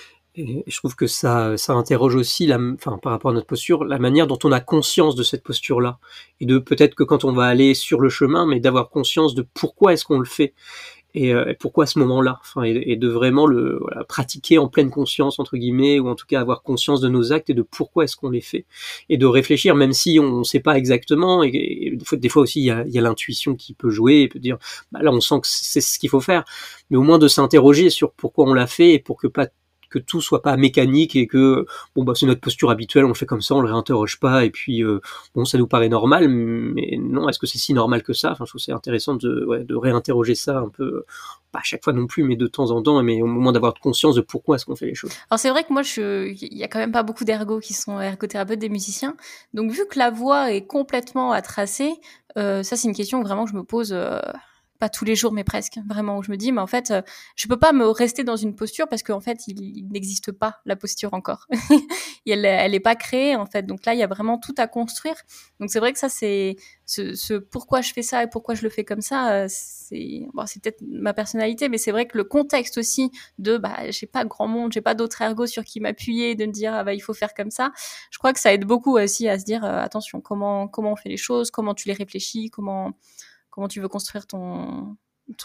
je trouve que ça interroge aussi, par rapport à notre posture, la manière dont on a conscience de cette posture-là. Et de peut-être que quand on va aller sur le chemin, mais d'avoir conscience de pourquoi est-ce qu'on le fait. Et pourquoi à ce moment-là, et de vraiment pratiquer en pleine conscience, entre guillemets, ou en tout cas avoir conscience de nos actes et de pourquoi est-ce qu'on les fait, et de réfléchir, même si on ne sait pas exactement, et des fois aussi il y a l'intuition qui peut jouer et peut dire là on sent que c'est ce qu'il faut faire, mais au moins de s'interroger sur pourquoi on l'a fait et pour que tout soit pas mécanique et que c'est notre posture habituelle, on le fait comme ça, on le réinterroge pas et puis ça nous paraît normal, mais non, est-ce que c'est si normal que ça? Je trouve que c'est intéressant de réinterroger ça un peu, pas à chaque fois non plus, mais de temps en temps, mais au moment d'avoir conscience de pourquoi est-ce qu'on fait les choses. Alors c'est vrai que moi, il y a quand même pas beaucoup d'ergos qui sont ergothérapeutes des musiciens, donc vu que la voie est complètement à tracer, ça c'est une question vraiment que je me pose pas tous les jours, mais presque, vraiment, où je me dis, mais en fait, je peux pas me rester dans une posture parce qu'en fait, il n'existe pas la posture encore. Elle est pas créée, en fait. Donc là, il y a vraiment tout à construire. Donc c'est vrai que ça, c'est ce pourquoi je fais ça et pourquoi je le fais comme ça, c'est peut-être ma personnalité, mais c'est vrai que le contexte aussi de, j'ai pas grand monde, j'ai pas d'autres ergots sur qui m'appuyer, de me dire, il faut faire comme ça. Je crois que ça aide beaucoup aussi à se dire, attention, comment on fait les choses, comment tu les réfléchis, comment tu veux construire ton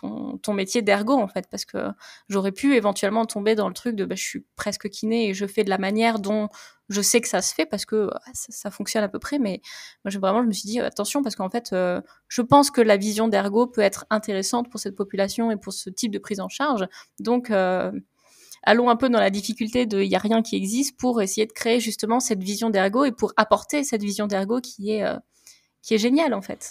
métier d'ergo, en fait, parce que j'aurais pu éventuellement tomber dans le truc de je suis presque kiné et je fais de la manière dont je sais que ça se fait parce que ça fonctionne à peu près, mais moi je me suis dit attention parce qu'en fait je pense que la vision d'ergo peut être intéressante pour cette population et pour ce type de prise en charge, donc allons un peu dans la difficulté de il y a rien qui existe pour essayer de créer justement cette vision d'ergo et pour apporter cette vision d'ergo qui est géniale, en fait.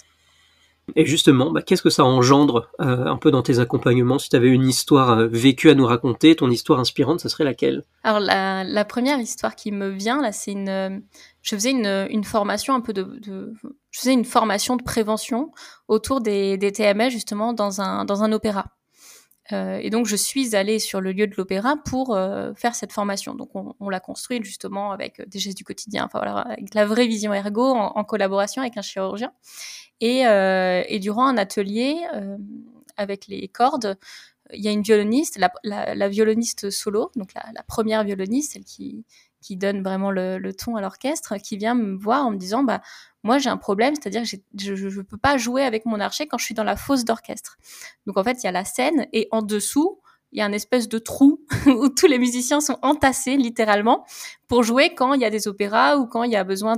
Et justement, qu'est-ce que ça engendre un peu dans tes accompagnements? Si tu avais une histoire vécue à nous raconter, ton histoire inspirante, ça serait laquelle? Alors la première histoire qui me vient là, c'est je faisais une formation un peu je faisais une formation de prévention autour des TMS, justement, dans un opéra. Et donc, je suis allée sur le lieu de l'opéra pour faire cette formation. Donc, on l'a construite justement avec des gestes du quotidien, enfin voilà, avec la vraie vision ergo en collaboration avec un chirurgien. Et durant un atelier avec les cordes, il y a une violoniste, la violoniste solo, donc la première violoniste, celle qui donne vraiment le ton à l'orchestre, qui vient me voir en me disant moi j'ai un problème, c'est-à-dire que je peux pas jouer avec mon archet quand je suis dans la fosse d'orchestre. Donc en fait il y a la scène et en dessous il y a un espèce de trou où tous les musiciens sont entassés littéralement pour jouer quand il y a des opéras ou quand il y a besoin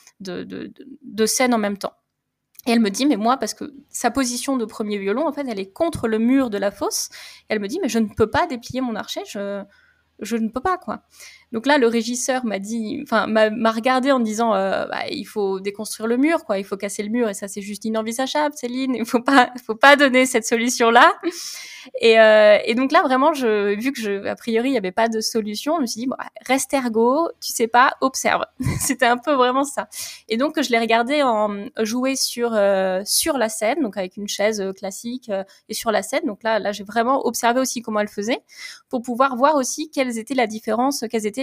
de scènes en même temps. Et elle me dit, mais moi, parce que sa position de premier violon, en fait, elle est contre le mur de la fosse. Elle me dit, mais je ne peux pas déplier mon archet, je ne peux pas, quoi. Donc là, le régisseur m'a regardé en me disant, il faut déconstruire le mur, quoi. Il faut casser le mur, et ça, c'est juste inenvisageable, Céline. Il faut pas donner cette solution-là. Et donc là, vraiment, vu que a priori, il n'y avait pas de solution, je me suis dit, reste ergo, tu sais pas, observe. C'était un peu vraiment ça. Et donc, je l'ai regardé jouer sur la scène, donc avec une chaise classique et sur la scène. Donc là, j'ai vraiment observé aussi comment elle faisait pour pouvoir voir aussi quelles étaient les différences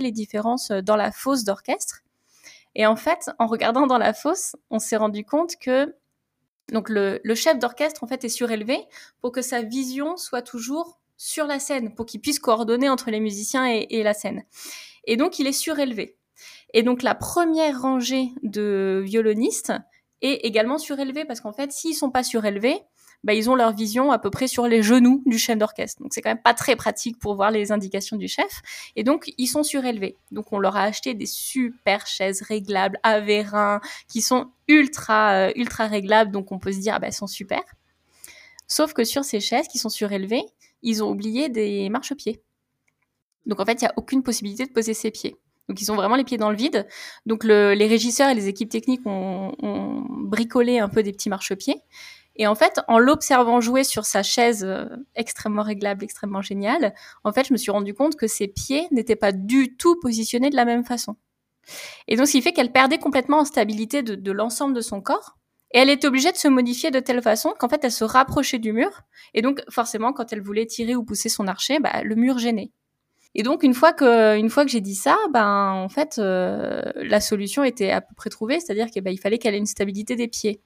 dans la fosse d'orchestre. Et en fait, en regardant dans la fosse, on s'est rendu compte que donc le chef d'orchestre en fait est surélevé pour que sa vision soit toujours sur la scène, pour qu'il puisse coordonner entre les musiciens et la scène. Et donc il est surélevé. Et donc la première rangée de violonistes est également surélevée parce qu'en fait s'ils sont pas surélevés, ils ont leur vision à peu près sur les genoux du chef d'orchestre. Donc c'est quand même pas très pratique pour voir les indications du chef. Et donc ils sont surélevés. Donc on leur a acheté des super chaises réglables à vérin qui sont ultra réglables. Donc on peut se dire elles sont super. Sauf que sur ces chaises qui sont surélevées, ils ont oublié des marchepieds. Donc en fait il y a aucune possibilité de poser ses pieds. Donc ils ont vraiment les pieds dans le vide. Donc les régisseurs et les équipes techniques ont bricolé un peu des petits marchepieds. Et en fait, en l'observant jouer sur sa chaise extrêmement réglable, extrêmement géniale, en fait, je me suis rendu compte que ses pieds n'étaient pas du tout positionnés de la même façon. Et donc, ce qui fait qu'elle perdait complètement en stabilité de l'ensemble de son corps. Et elle était obligée de se modifier de telle façon qu'en fait, elle se rapprochait du mur. Et donc, forcément, quand elle voulait tirer ou pousser son archet, le mur gênait. Et donc, une fois que j'ai dit ça, en fait, la solution était à peu près trouvée, c'est-à-dire qu'il fallait qu'elle ait une stabilité des pieds.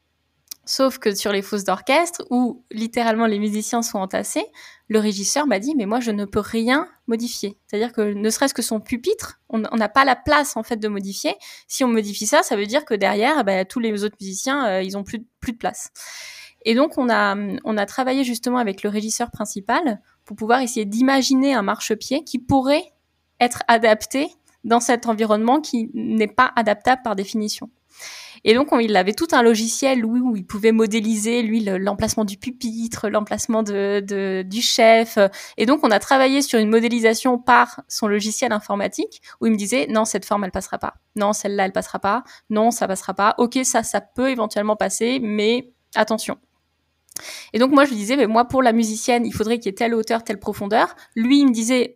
Sauf que sur les fosses d'orchestre, où littéralement les musiciens sont entassés, le régisseur m'a dit « mais moi je ne peux rien modifier ». C'est-à-dire que ne serait-ce que son pupitre, on n'a pas la place en fait de modifier. Si on modifie ça, ça veut dire que derrière, tous les autres musiciens, ils ont plus de place. Et donc on a travaillé justement avec le régisseur principal pour pouvoir essayer d'imaginer un marchepied qui pourrait être adapté dans cet environnement qui n'est pas adaptable par définition. Et donc, il avait tout un logiciel où il pouvait modéliser, l'emplacement du pupitre, l'emplacement du chef. Et donc, on a travaillé sur une modélisation par son logiciel informatique où il me disait, non, cette forme, elle passera pas. Non, celle-là, elle passera pas. Non, ça passera pas. Ok, ça peut éventuellement passer, mais attention. Et donc, moi, je lui disais, mais moi, pour la musicienne, il faudrait qu'il y ait telle hauteur, telle profondeur. Lui, il me disait,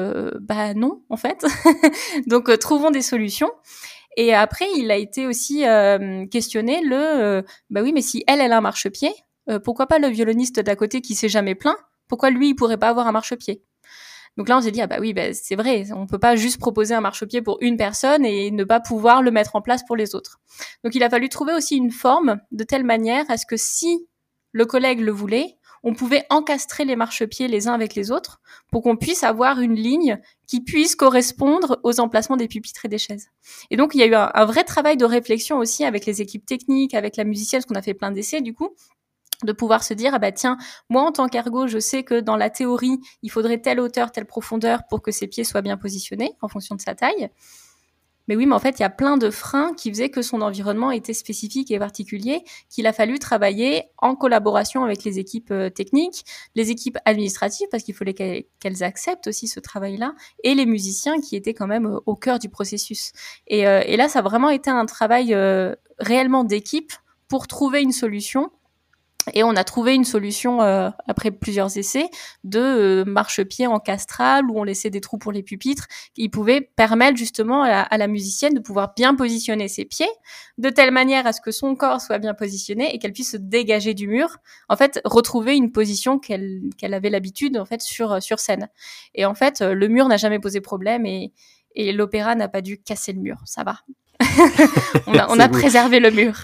non, en fait. Donc, trouvons des solutions. Et après, il a été aussi questionné oui, mais si elle a un marchepied, pourquoi pas le violoniste d'à côté qui s'est jamais plaint? Pourquoi lui, il pourrait pas avoir un marchepied? Donc là, on s'est dit, c'est vrai, on peut pas juste proposer un marchepied pour une personne et ne pas pouvoir le mettre en place pour les autres. Donc il a fallu trouver aussi une forme de telle manière à ce que si le collègue le voulait, on pouvait encastrer les marchepieds les uns avec les autres pour qu'on puisse avoir une ligne qui puisse correspondre aux emplacements des pupitres et des chaises. Et donc, il y a eu un vrai travail de réflexion aussi avec les équipes techniques, avec la musicienne, parce qu'on a fait plein d'essais, du coup, de pouvoir se dire, tiens, moi, en tant qu'ergo, je sais que dans la théorie, il faudrait telle hauteur, telle profondeur pour que ses pieds soient bien positionnés en fonction de sa taille. Mais oui, mais en fait, il y a plein de freins qui faisaient que son environnement était spécifique et particulier, qu'il a fallu travailler en collaboration avec les équipes techniques, les équipes administratives, parce qu'il fallait qu'elles acceptent aussi ce travail-là, et les musiciens qui étaient quand même au cœur du processus. Et là, ça a vraiment été un travail réellement d'équipe pour trouver une solution Et on a trouvé une solution, après plusieurs essais, de marchepied encastral où on laissait des trous pour les pupitres, qui pouvaient permettre justement à la musicienne de pouvoir bien positionner ses pieds, de telle manière à ce que son corps soit bien positionné et qu'elle puisse se dégager du mur, en fait, retrouver une position qu'elle avait l'habitude, en fait, sur scène. Et en fait, le mur n'a jamais posé problème et l'opéra n'a pas dû casser le mur, ça va. on a préservé le mur.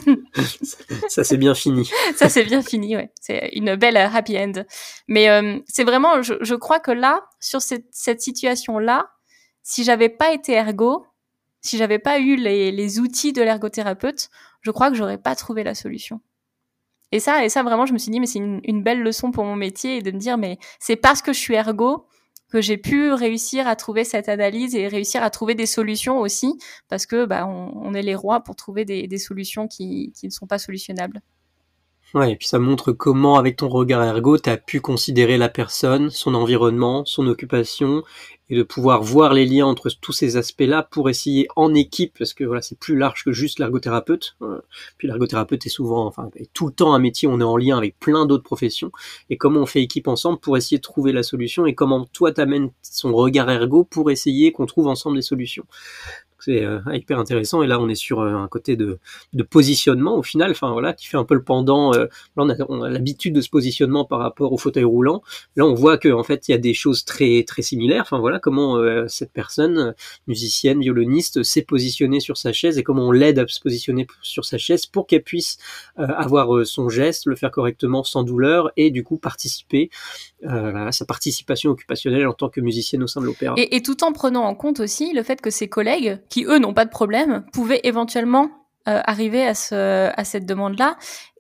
Ça c'est bien fini. Ça c'est bien fini, ouais. C'est une belle happy end. Mais c'est vraiment, je crois que là, sur cette situation-là, si j'avais pas été ergo, si j'avais pas eu les outils de l'ergothérapeute, je crois que j'aurais pas trouvé la solution. Et ça vraiment, je me suis dit, mais c'est une belle leçon pour mon métier et de me dire, mais c'est parce que je suis ergo que j'ai pu réussir à trouver cette analyse et réussir à trouver des solutions aussi, parce que on est les rois pour trouver des solutions qui ne sont pas solutionnables. Ouais, et puis ça montre comment, avec ton regard ergo, tu as pu considérer la personne, son environnement, son occupation, et de pouvoir voir les liens entre tous ces aspects-là pour essayer en équipe, parce que voilà, c'est plus large que juste l'ergothérapeute. Puis l'ergothérapeute est souvent, est tout le temps un métier où on est en lien avec plein d'autres professions, et comment on fait équipe ensemble pour essayer de trouver la solution, et comment toi t'amènes son regard ergo pour essayer qu'on trouve ensemble des solutions. C'est hyper intéressant, et là on est sur un côté de positionnement au final, qui fait un peu le pendant. Là on a l'habitude de ce positionnement par rapport au fauteuil roulant. Là on voit que en fait il y a des choses très très similaires. Comment cette personne musicienne, violoniste, s'est positionnée sur sa chaise, et comment on l'aide à se positionner sur sa chaise pour qu'elle puisse avoir son geste, le faire correctement sans douleur, et du coup participer à sa participation occupationnelle en tant que musicienne au sein de l'opéra. Et tout en prenant en compte aussi le fait que ses collègues, qui eux n'ont pas de problème, pouvaient éventuellement arriver à cette demande-là,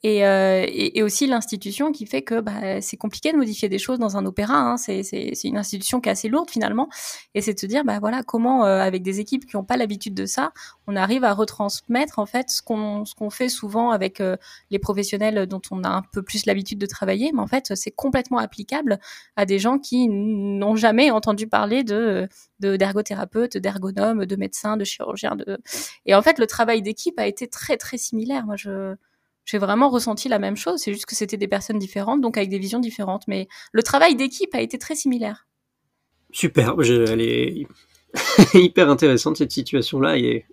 et aussi l'institution qui fait que c'est compliqué de modifier des choses dans un opéra, hein. C'est une institution qui est assez lourde finalement, et c'est de se dire comment avec des équipes qui n'ont pas l'habitude de ça, on arrive à retransmettre en fait ce qu'on fait souvent avec les professionnels dont on a un peu plus l'habitude de travailler, mais en fait c'est complètement applicable à des gens qui n'ont jamais entendu parler d'ergothérapeutes, d'ergonomes, de médecins, de chirurgiens. Et en fait, le travail d'équipe a été très, très similaire. Moi, j'ai vraiment ressenti la même chose. C'est juste que c'était des personnes différentes, donc avec des visions différentes. Mais le travail d'équipe a été très similaire. Super. Elle est hyper intéressante, cette situation-là. Et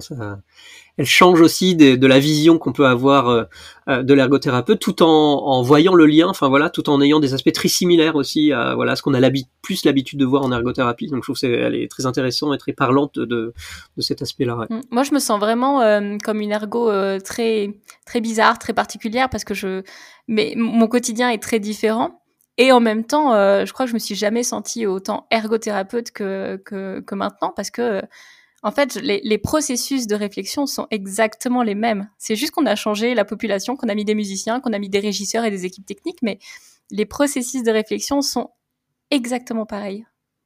elle change aussi de la vision qu'on peut avoir de l'ergothérapeute, tout en voyant le lien, tout en ayant des aspects très similaires aussi à ce qu'on a plus l'habitude de voir en ergothérapie. Donc je trouve qu'elle est très intéressante et très parlante de cet aspect-là. Ouais. Moi, je me sens vraiment comme une ergo très très bizarre, très particulière, parce que mais mon quotidien est très différent. Et en même temps, je crois que je me suis jamais sentie autant ergothérapeute que maintenant, parce que en fait, les processus de réflexion sont exactement les mêmes. C'est juste qu'on a changé la population, qu'on a mis des musiciens, qu'on a mis des régisseurs et des équipes techniques, mais les processus de réflexion sont exactement pareils.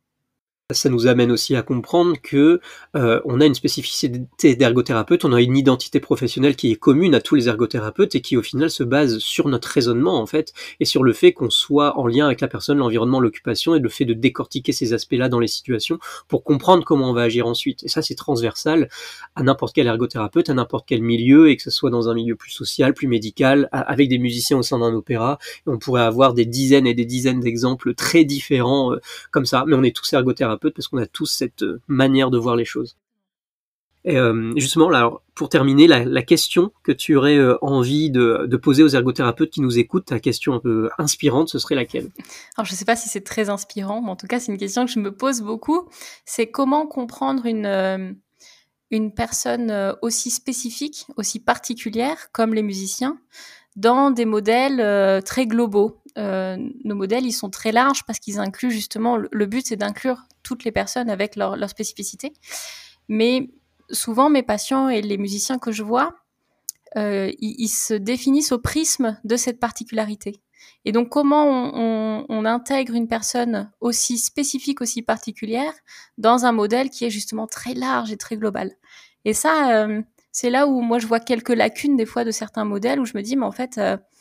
Ça nous amène aussi à comprendre que on a une spécificité d'ergothérapeute, on a une identité professionnelle qui est commune à tous les ergothérapeutes et qui au final se base sur notre raisonnement en fait, et sur le fait qu'on soit en lien avec la personne, l'environnement, l'occupation, et le fait de décortiquer ces aspects-là dans les situations pour comprendre comment on va agir ensuite. Et ça c'est transversal à n'importe quel ergothérapeute, à n'importe quel milieu, et que ce soit dans un milieu plus social, plus médical, avec des musiciens au sein d'un opéra. Et on pourrait avoir des dizaines et des dizaines d'exemples très différents comme ça, mais on est tous ergothérapeutes parce qu'on a tous cette manière de voir les choses. Et justement, là, alors, pour terminer, la question que tu aurais envie de poser aux ergothérapeutes qui nous écoutent, ta question un peu inspirante, ce serait laquelle ? Alors, je ne sais pas si c'est très inspirant, mais en tout cas, c'est une question que je me pose beaucoup. C'est comment comprendre une personne aussi spécifique, aussi particulière, comme les musiciens, dans des modèles très globaux. Nos modèles, ils sont très larges parce qu'ils incluent justement, le but c'est d'inclure toutes les personnes avec leur spécificité. Mais souvent, mes patients et les musiciens que je vois, ils se définissent au prisme de cette particularité. Et donc, comment on intègre une personne aussi spécifique, aussi particulière, dans un modèle qui est justement très large et très global. Et ça, c'est là où moi je vois quelques lacunes des fois de certains modèles, où je me dis, mais en fait,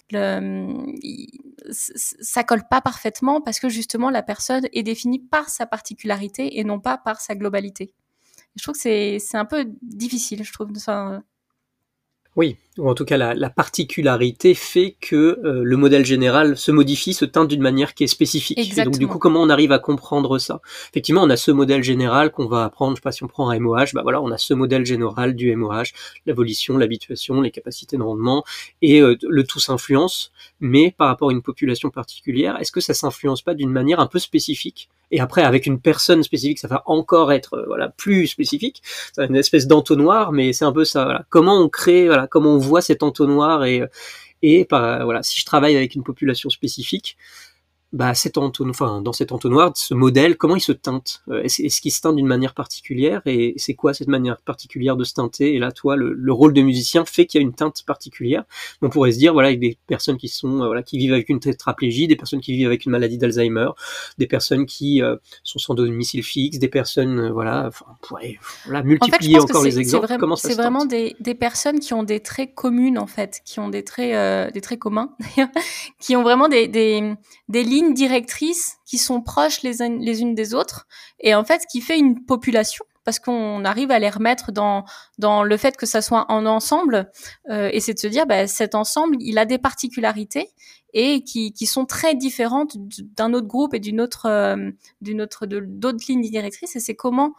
ça colle pas parfaitement parce que justement la personne est définie par sa particularité et non pas par sa globalité. Et je trouve que c'est un peu difficile, je trouve. Oui, ou en tout cas la particularité fait que le modèle général se modifie, se teinte d'une manière qui est spécifique. Exactement. Et donc du coup, comment on arrive à comprendre ça? Effectivement, on a ce modèle général qu'on va apprendre, je sais pas si on prend un MOH, bah voilà, on a ce modèle général du MOH, la volition, l'habituation, les capacités de rendement, et le tout s'influence, mais par rapport à une population particulière, est-ce que ça s'influence pas d'une manière un peu spécifique? Et après, avec une personne spécifique, ça va encore être plus spécifique. C'est une espèce d'entonnoir, mais c'est un peu ça. Voilà. Comment on crée, comment on voit cet entonnoir et si je travaille avec une population spécifique, dans cet entonnoir, ce modèle, comment il se teinte? Est-ce qu'il se teinte d'une manière particulière? Et c'est quoi cette manière particulière de se teinter? Et là, toi, le rôle de musicien fait qu'il y a une teinte particulière. On pourrait se dire, avec des personnes qui sont, qui vivent avec une tétraplégie, des personnes qui vivent avec une maladie d'Alzheimer, des personnes qui sont sans domicile fixe, des personnes, multiplier encore les exemples. Comment ça se C'est vraiment des personnes qui ont des traits communs, en fait, qui ont des traits communs, d'ailleurs, qui ont vraiment des lignes directrices qui sont proches les unes des autres, et en fait, ce qui fait une population, parce qu'on arrive à les remettre dans le fait que ça soit un ensemble, et c'est de se dire, cet ensemble, il a des particularités et qui sont très différentes d'un autre groupe et d'autres lignes directrices, et c'est comment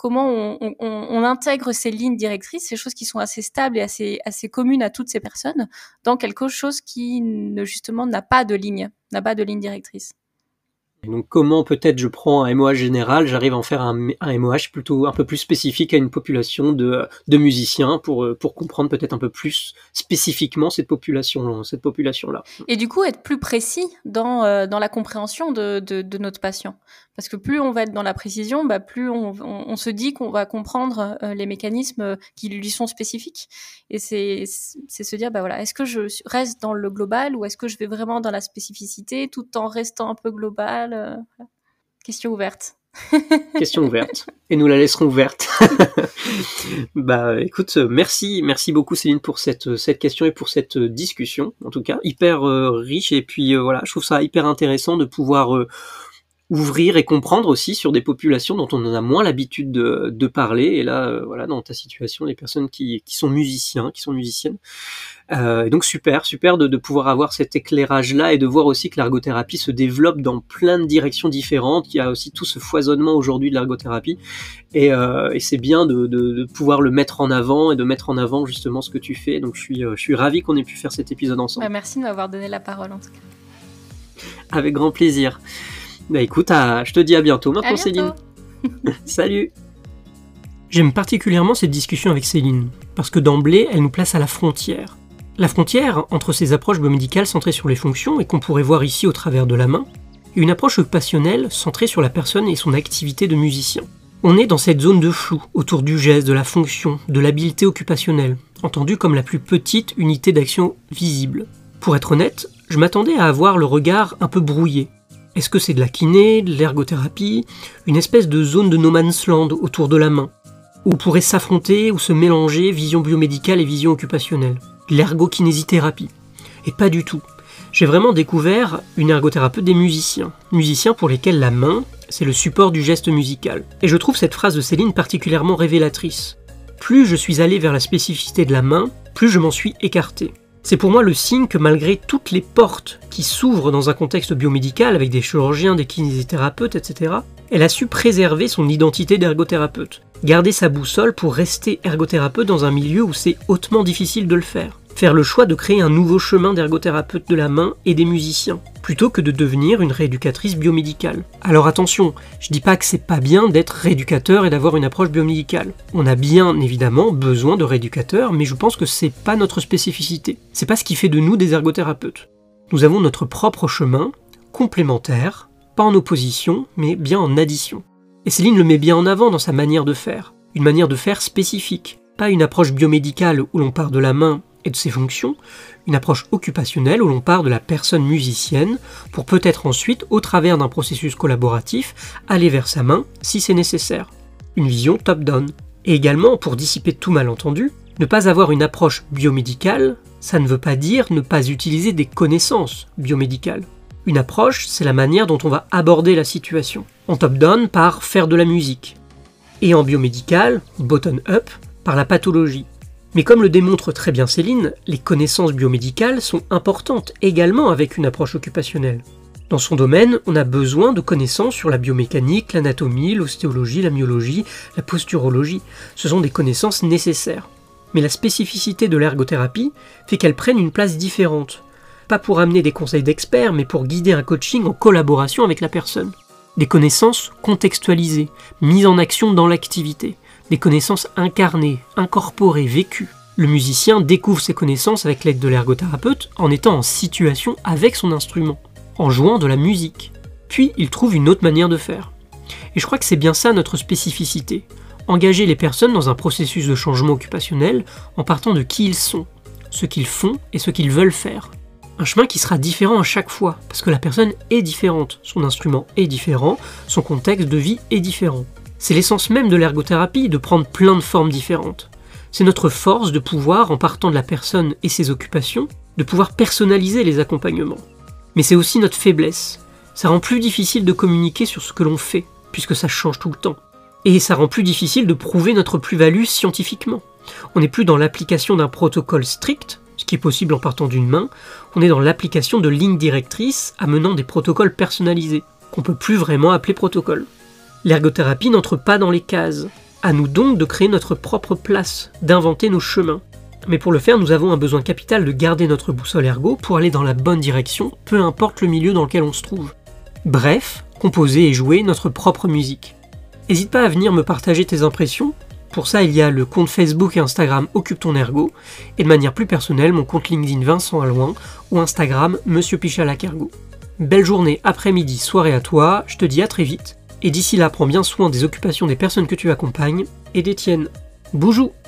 on intègre ces lignes directrices, ces choses qui sont assez stables et assez communes à toutes ces personnes, dans quelque chose qui justement n'a pas de ligne directrice. Et donc comment peut-être je prends un MOH général, j'arrive à en faire un MOH plutôt un peu plus spécifique à une population de musiciens pour comprendre peut-être un peu plus spécifiquement cette population-là. Et du coup être plus précis dans la compréhension de notre patient. Parce que plus on va être dans la précision, plus on se dit qu'on va comprendre les mécanismes qui lui sont spécifiques. Et c'est se dire, est-ce que je reste dans le global ou est-ce que je vais vraiment dans la spécificité tout en restant un peu global? Question ouverte. Question ouverte. Et nous la laisserons ouverte. Écoute, merci beaucoup Céline pour cette question et pour cette discussion, en tout cas, hyper riche. Et puis je trouve ça hyper intéressant de pouvoir ouvrir et comprendre aussi sur des populations dont on en a moins l'habitude de parler. Et là, dans ta situation, les personnes qui sont musiciens, qui sont musiciennes. Et donc super de pouvoir avoir cet éclairage-là et de voir aussi que l'ergothérapie se développe dans plein de directions différentes. Il y a aussi tout ce foisonnement aujourd'hui de l'ergothérapie. Et c'est bien de pouvoir le mettre en avant et de mettre en avant justement ce que tu fais. Donc je suis ravi qu'on ait pu faire cet épisode ensemble. Merci de m'avoir donné la parole en tout cas. Avec grand plaisir. Écoute, je te dis à bientôt maintenant, Céline. Salut. J'aime particulièrement cette discussion avec Céline, parce que d'emblée, elle nous place à la frontière. La frontière entre ces approches biomédicales centrées sur les fonctions, et qu'on pourrait voir ici au travers de la main, et une approche occupationnelle centrée sur la personne et son activité de musicien. On est dans cette zone de flou, autour du geste, de la fonction, de l'habileté occupationnelle, entendue comme la plus petite unité d'action visible. Pour être honnête, je m'attendais à avoir le regard un peu brouillé. Est-ce que c'est de la kiné, de l'ergothérapie, une espèce de zone de no man's land autour de la main, où pourraient s'affronter ou se mélanger vision biomédicale et vision occupationnelle, l'ergokinésithérapie. Et pas du tout. J'ai vraiment découvert une ergothérapeute des musiciens pour lesquels la main, c'est le support du geste musical. Et je trouve cette phrase de Céline particulièrement révélatrice. Plus je suis allé vers la spécificité de la main, plus je m'en suis écarté. C'est pour moi le signe que malgré toutes les portes qui s'ouvrent dans un contexte biomédical avec des chirurgiens, des kinésithérapeutes, etc., elle a su préserver son identité d'ergothérapeute, garder sa boussole pour rester ergothérapeute dans un milieu où c'est hautement difficile de le faire. Faire le choix de créer un nouveau chemin d'ergothérapeute de la main et des musiciens, plutôt que de devenir une rééducatrice biomédicale. Alors attention, je dis pas que c'est pas bien d'être rééducateur et d'avoir une approche biomédicale. On a bien évidemment besoin de rééducateurs, mais je pense que c'est pas notre spécificité. C'est pas ce qui fait de nous des ergothérapeutes. Nous avons notre propre chemin, complémentaire, pas en opposition, mais bien en addition. Et Céline le met bien en avant dans sa manière de faire. Une manière de faire spécifique, pas une approche biomédicale où l'on part de la main et de ses fonctions, une approche occupationnelle où l'on part de la personne musicienne pour peut-être ensuite, au travers d'un processus collaboratif, aller vers sa main si c'est nécessaire. Une vision top-down. Et également, pour dissiper tout malentendu, ne pas avoir une approche biomédicale, ça ne veut pas dire ne pas utiliser des connaissances biomédicales. Une approche, c'est la manière dont on va aborder la situation. En top-down, par faire de la musique. Et en biomédical, bottom-up, par la pathologie. Mais comme le démontre très bien Céline, les connaissances biomédicales sont importantes également avec une approche occupationnelle. Dans son domaine, on a besoin de connaissances sur la biomécanique, l'anatomie, l'ostéologie, la myologie, la posturologie. Ce sont des connaissances nécessaires. Mais la spécificité de l'ergothérapie fait qu'elles prennent une place différente. Pas pour amener des conseils d'experts, mais pour guider un coaching en collaboration avec la personne. Des connaissances contextualisées, mises en action dans l'activité. Des connaissances incarnées, incorporées, vécues. Le musicien découvre ses connaissances avec l'aide de l'ergothérapeute en étant en situation avec son instrument, en jouant de la musique. Puis il trouve une autre manière de faire. Et je crois que c'est bien ça notre spécificité. Engager les personnes dans un processus de changement occupationnel en partant de qui ils sont, ce qu'ils font et ce qu'ils veulent faire. Un chemin qui sera différent à chaque fois, parce que la personne est différente, son instrument est différent, son contexte de vie est différent. C'est l'essence même de l'ergothérapie, de prendre plein de formes différentes. C'est notre force de pouvoir, en partant de la personne et ses occupations, de pouvoir personnaliser les accompagnements. Mais c'est aussi notre faiblesse. Ça rend plus difficile de communiquer sur ce que l'on fait, puisque ça change tout le temps. Et ça rend plus difficile de prouver notre plus-value scientifiquement. On n'est plus dans l'application d'un protocole strict, ce qui est possible en partant d'une main, on est dans l'application de lignes directrices amenant des protocoles personnalisés, qu'on peut plus vraiment appeler protocoles. L'ergothérapie n'entre pas dans les cases. À nous donc de créer notre propre place, d'inventer nos chemins. Mais pour le faire, nous avons un besoin capital de garder notre boussole ergo pour aller dans la bonne direction, peu importe le milieu dans lequel on se trouve. Bref, composer et jouer notre propre musique. N'hésite pas à venir me partager tes impressions. Pour ça, il y a le compte Facebook et Instagram Occupe ton Ergo, et de manière plus personnelle, mon compte LinkedIn Vincent Allouin ou Instagram Monsieur Pichalac Ergo. Belle journée, après-midi, soirée à toi, je te dis à très vite, et d'ici là, prends bien soin des occupations des personnes que tu accompagnes et des tiennes. Boujou!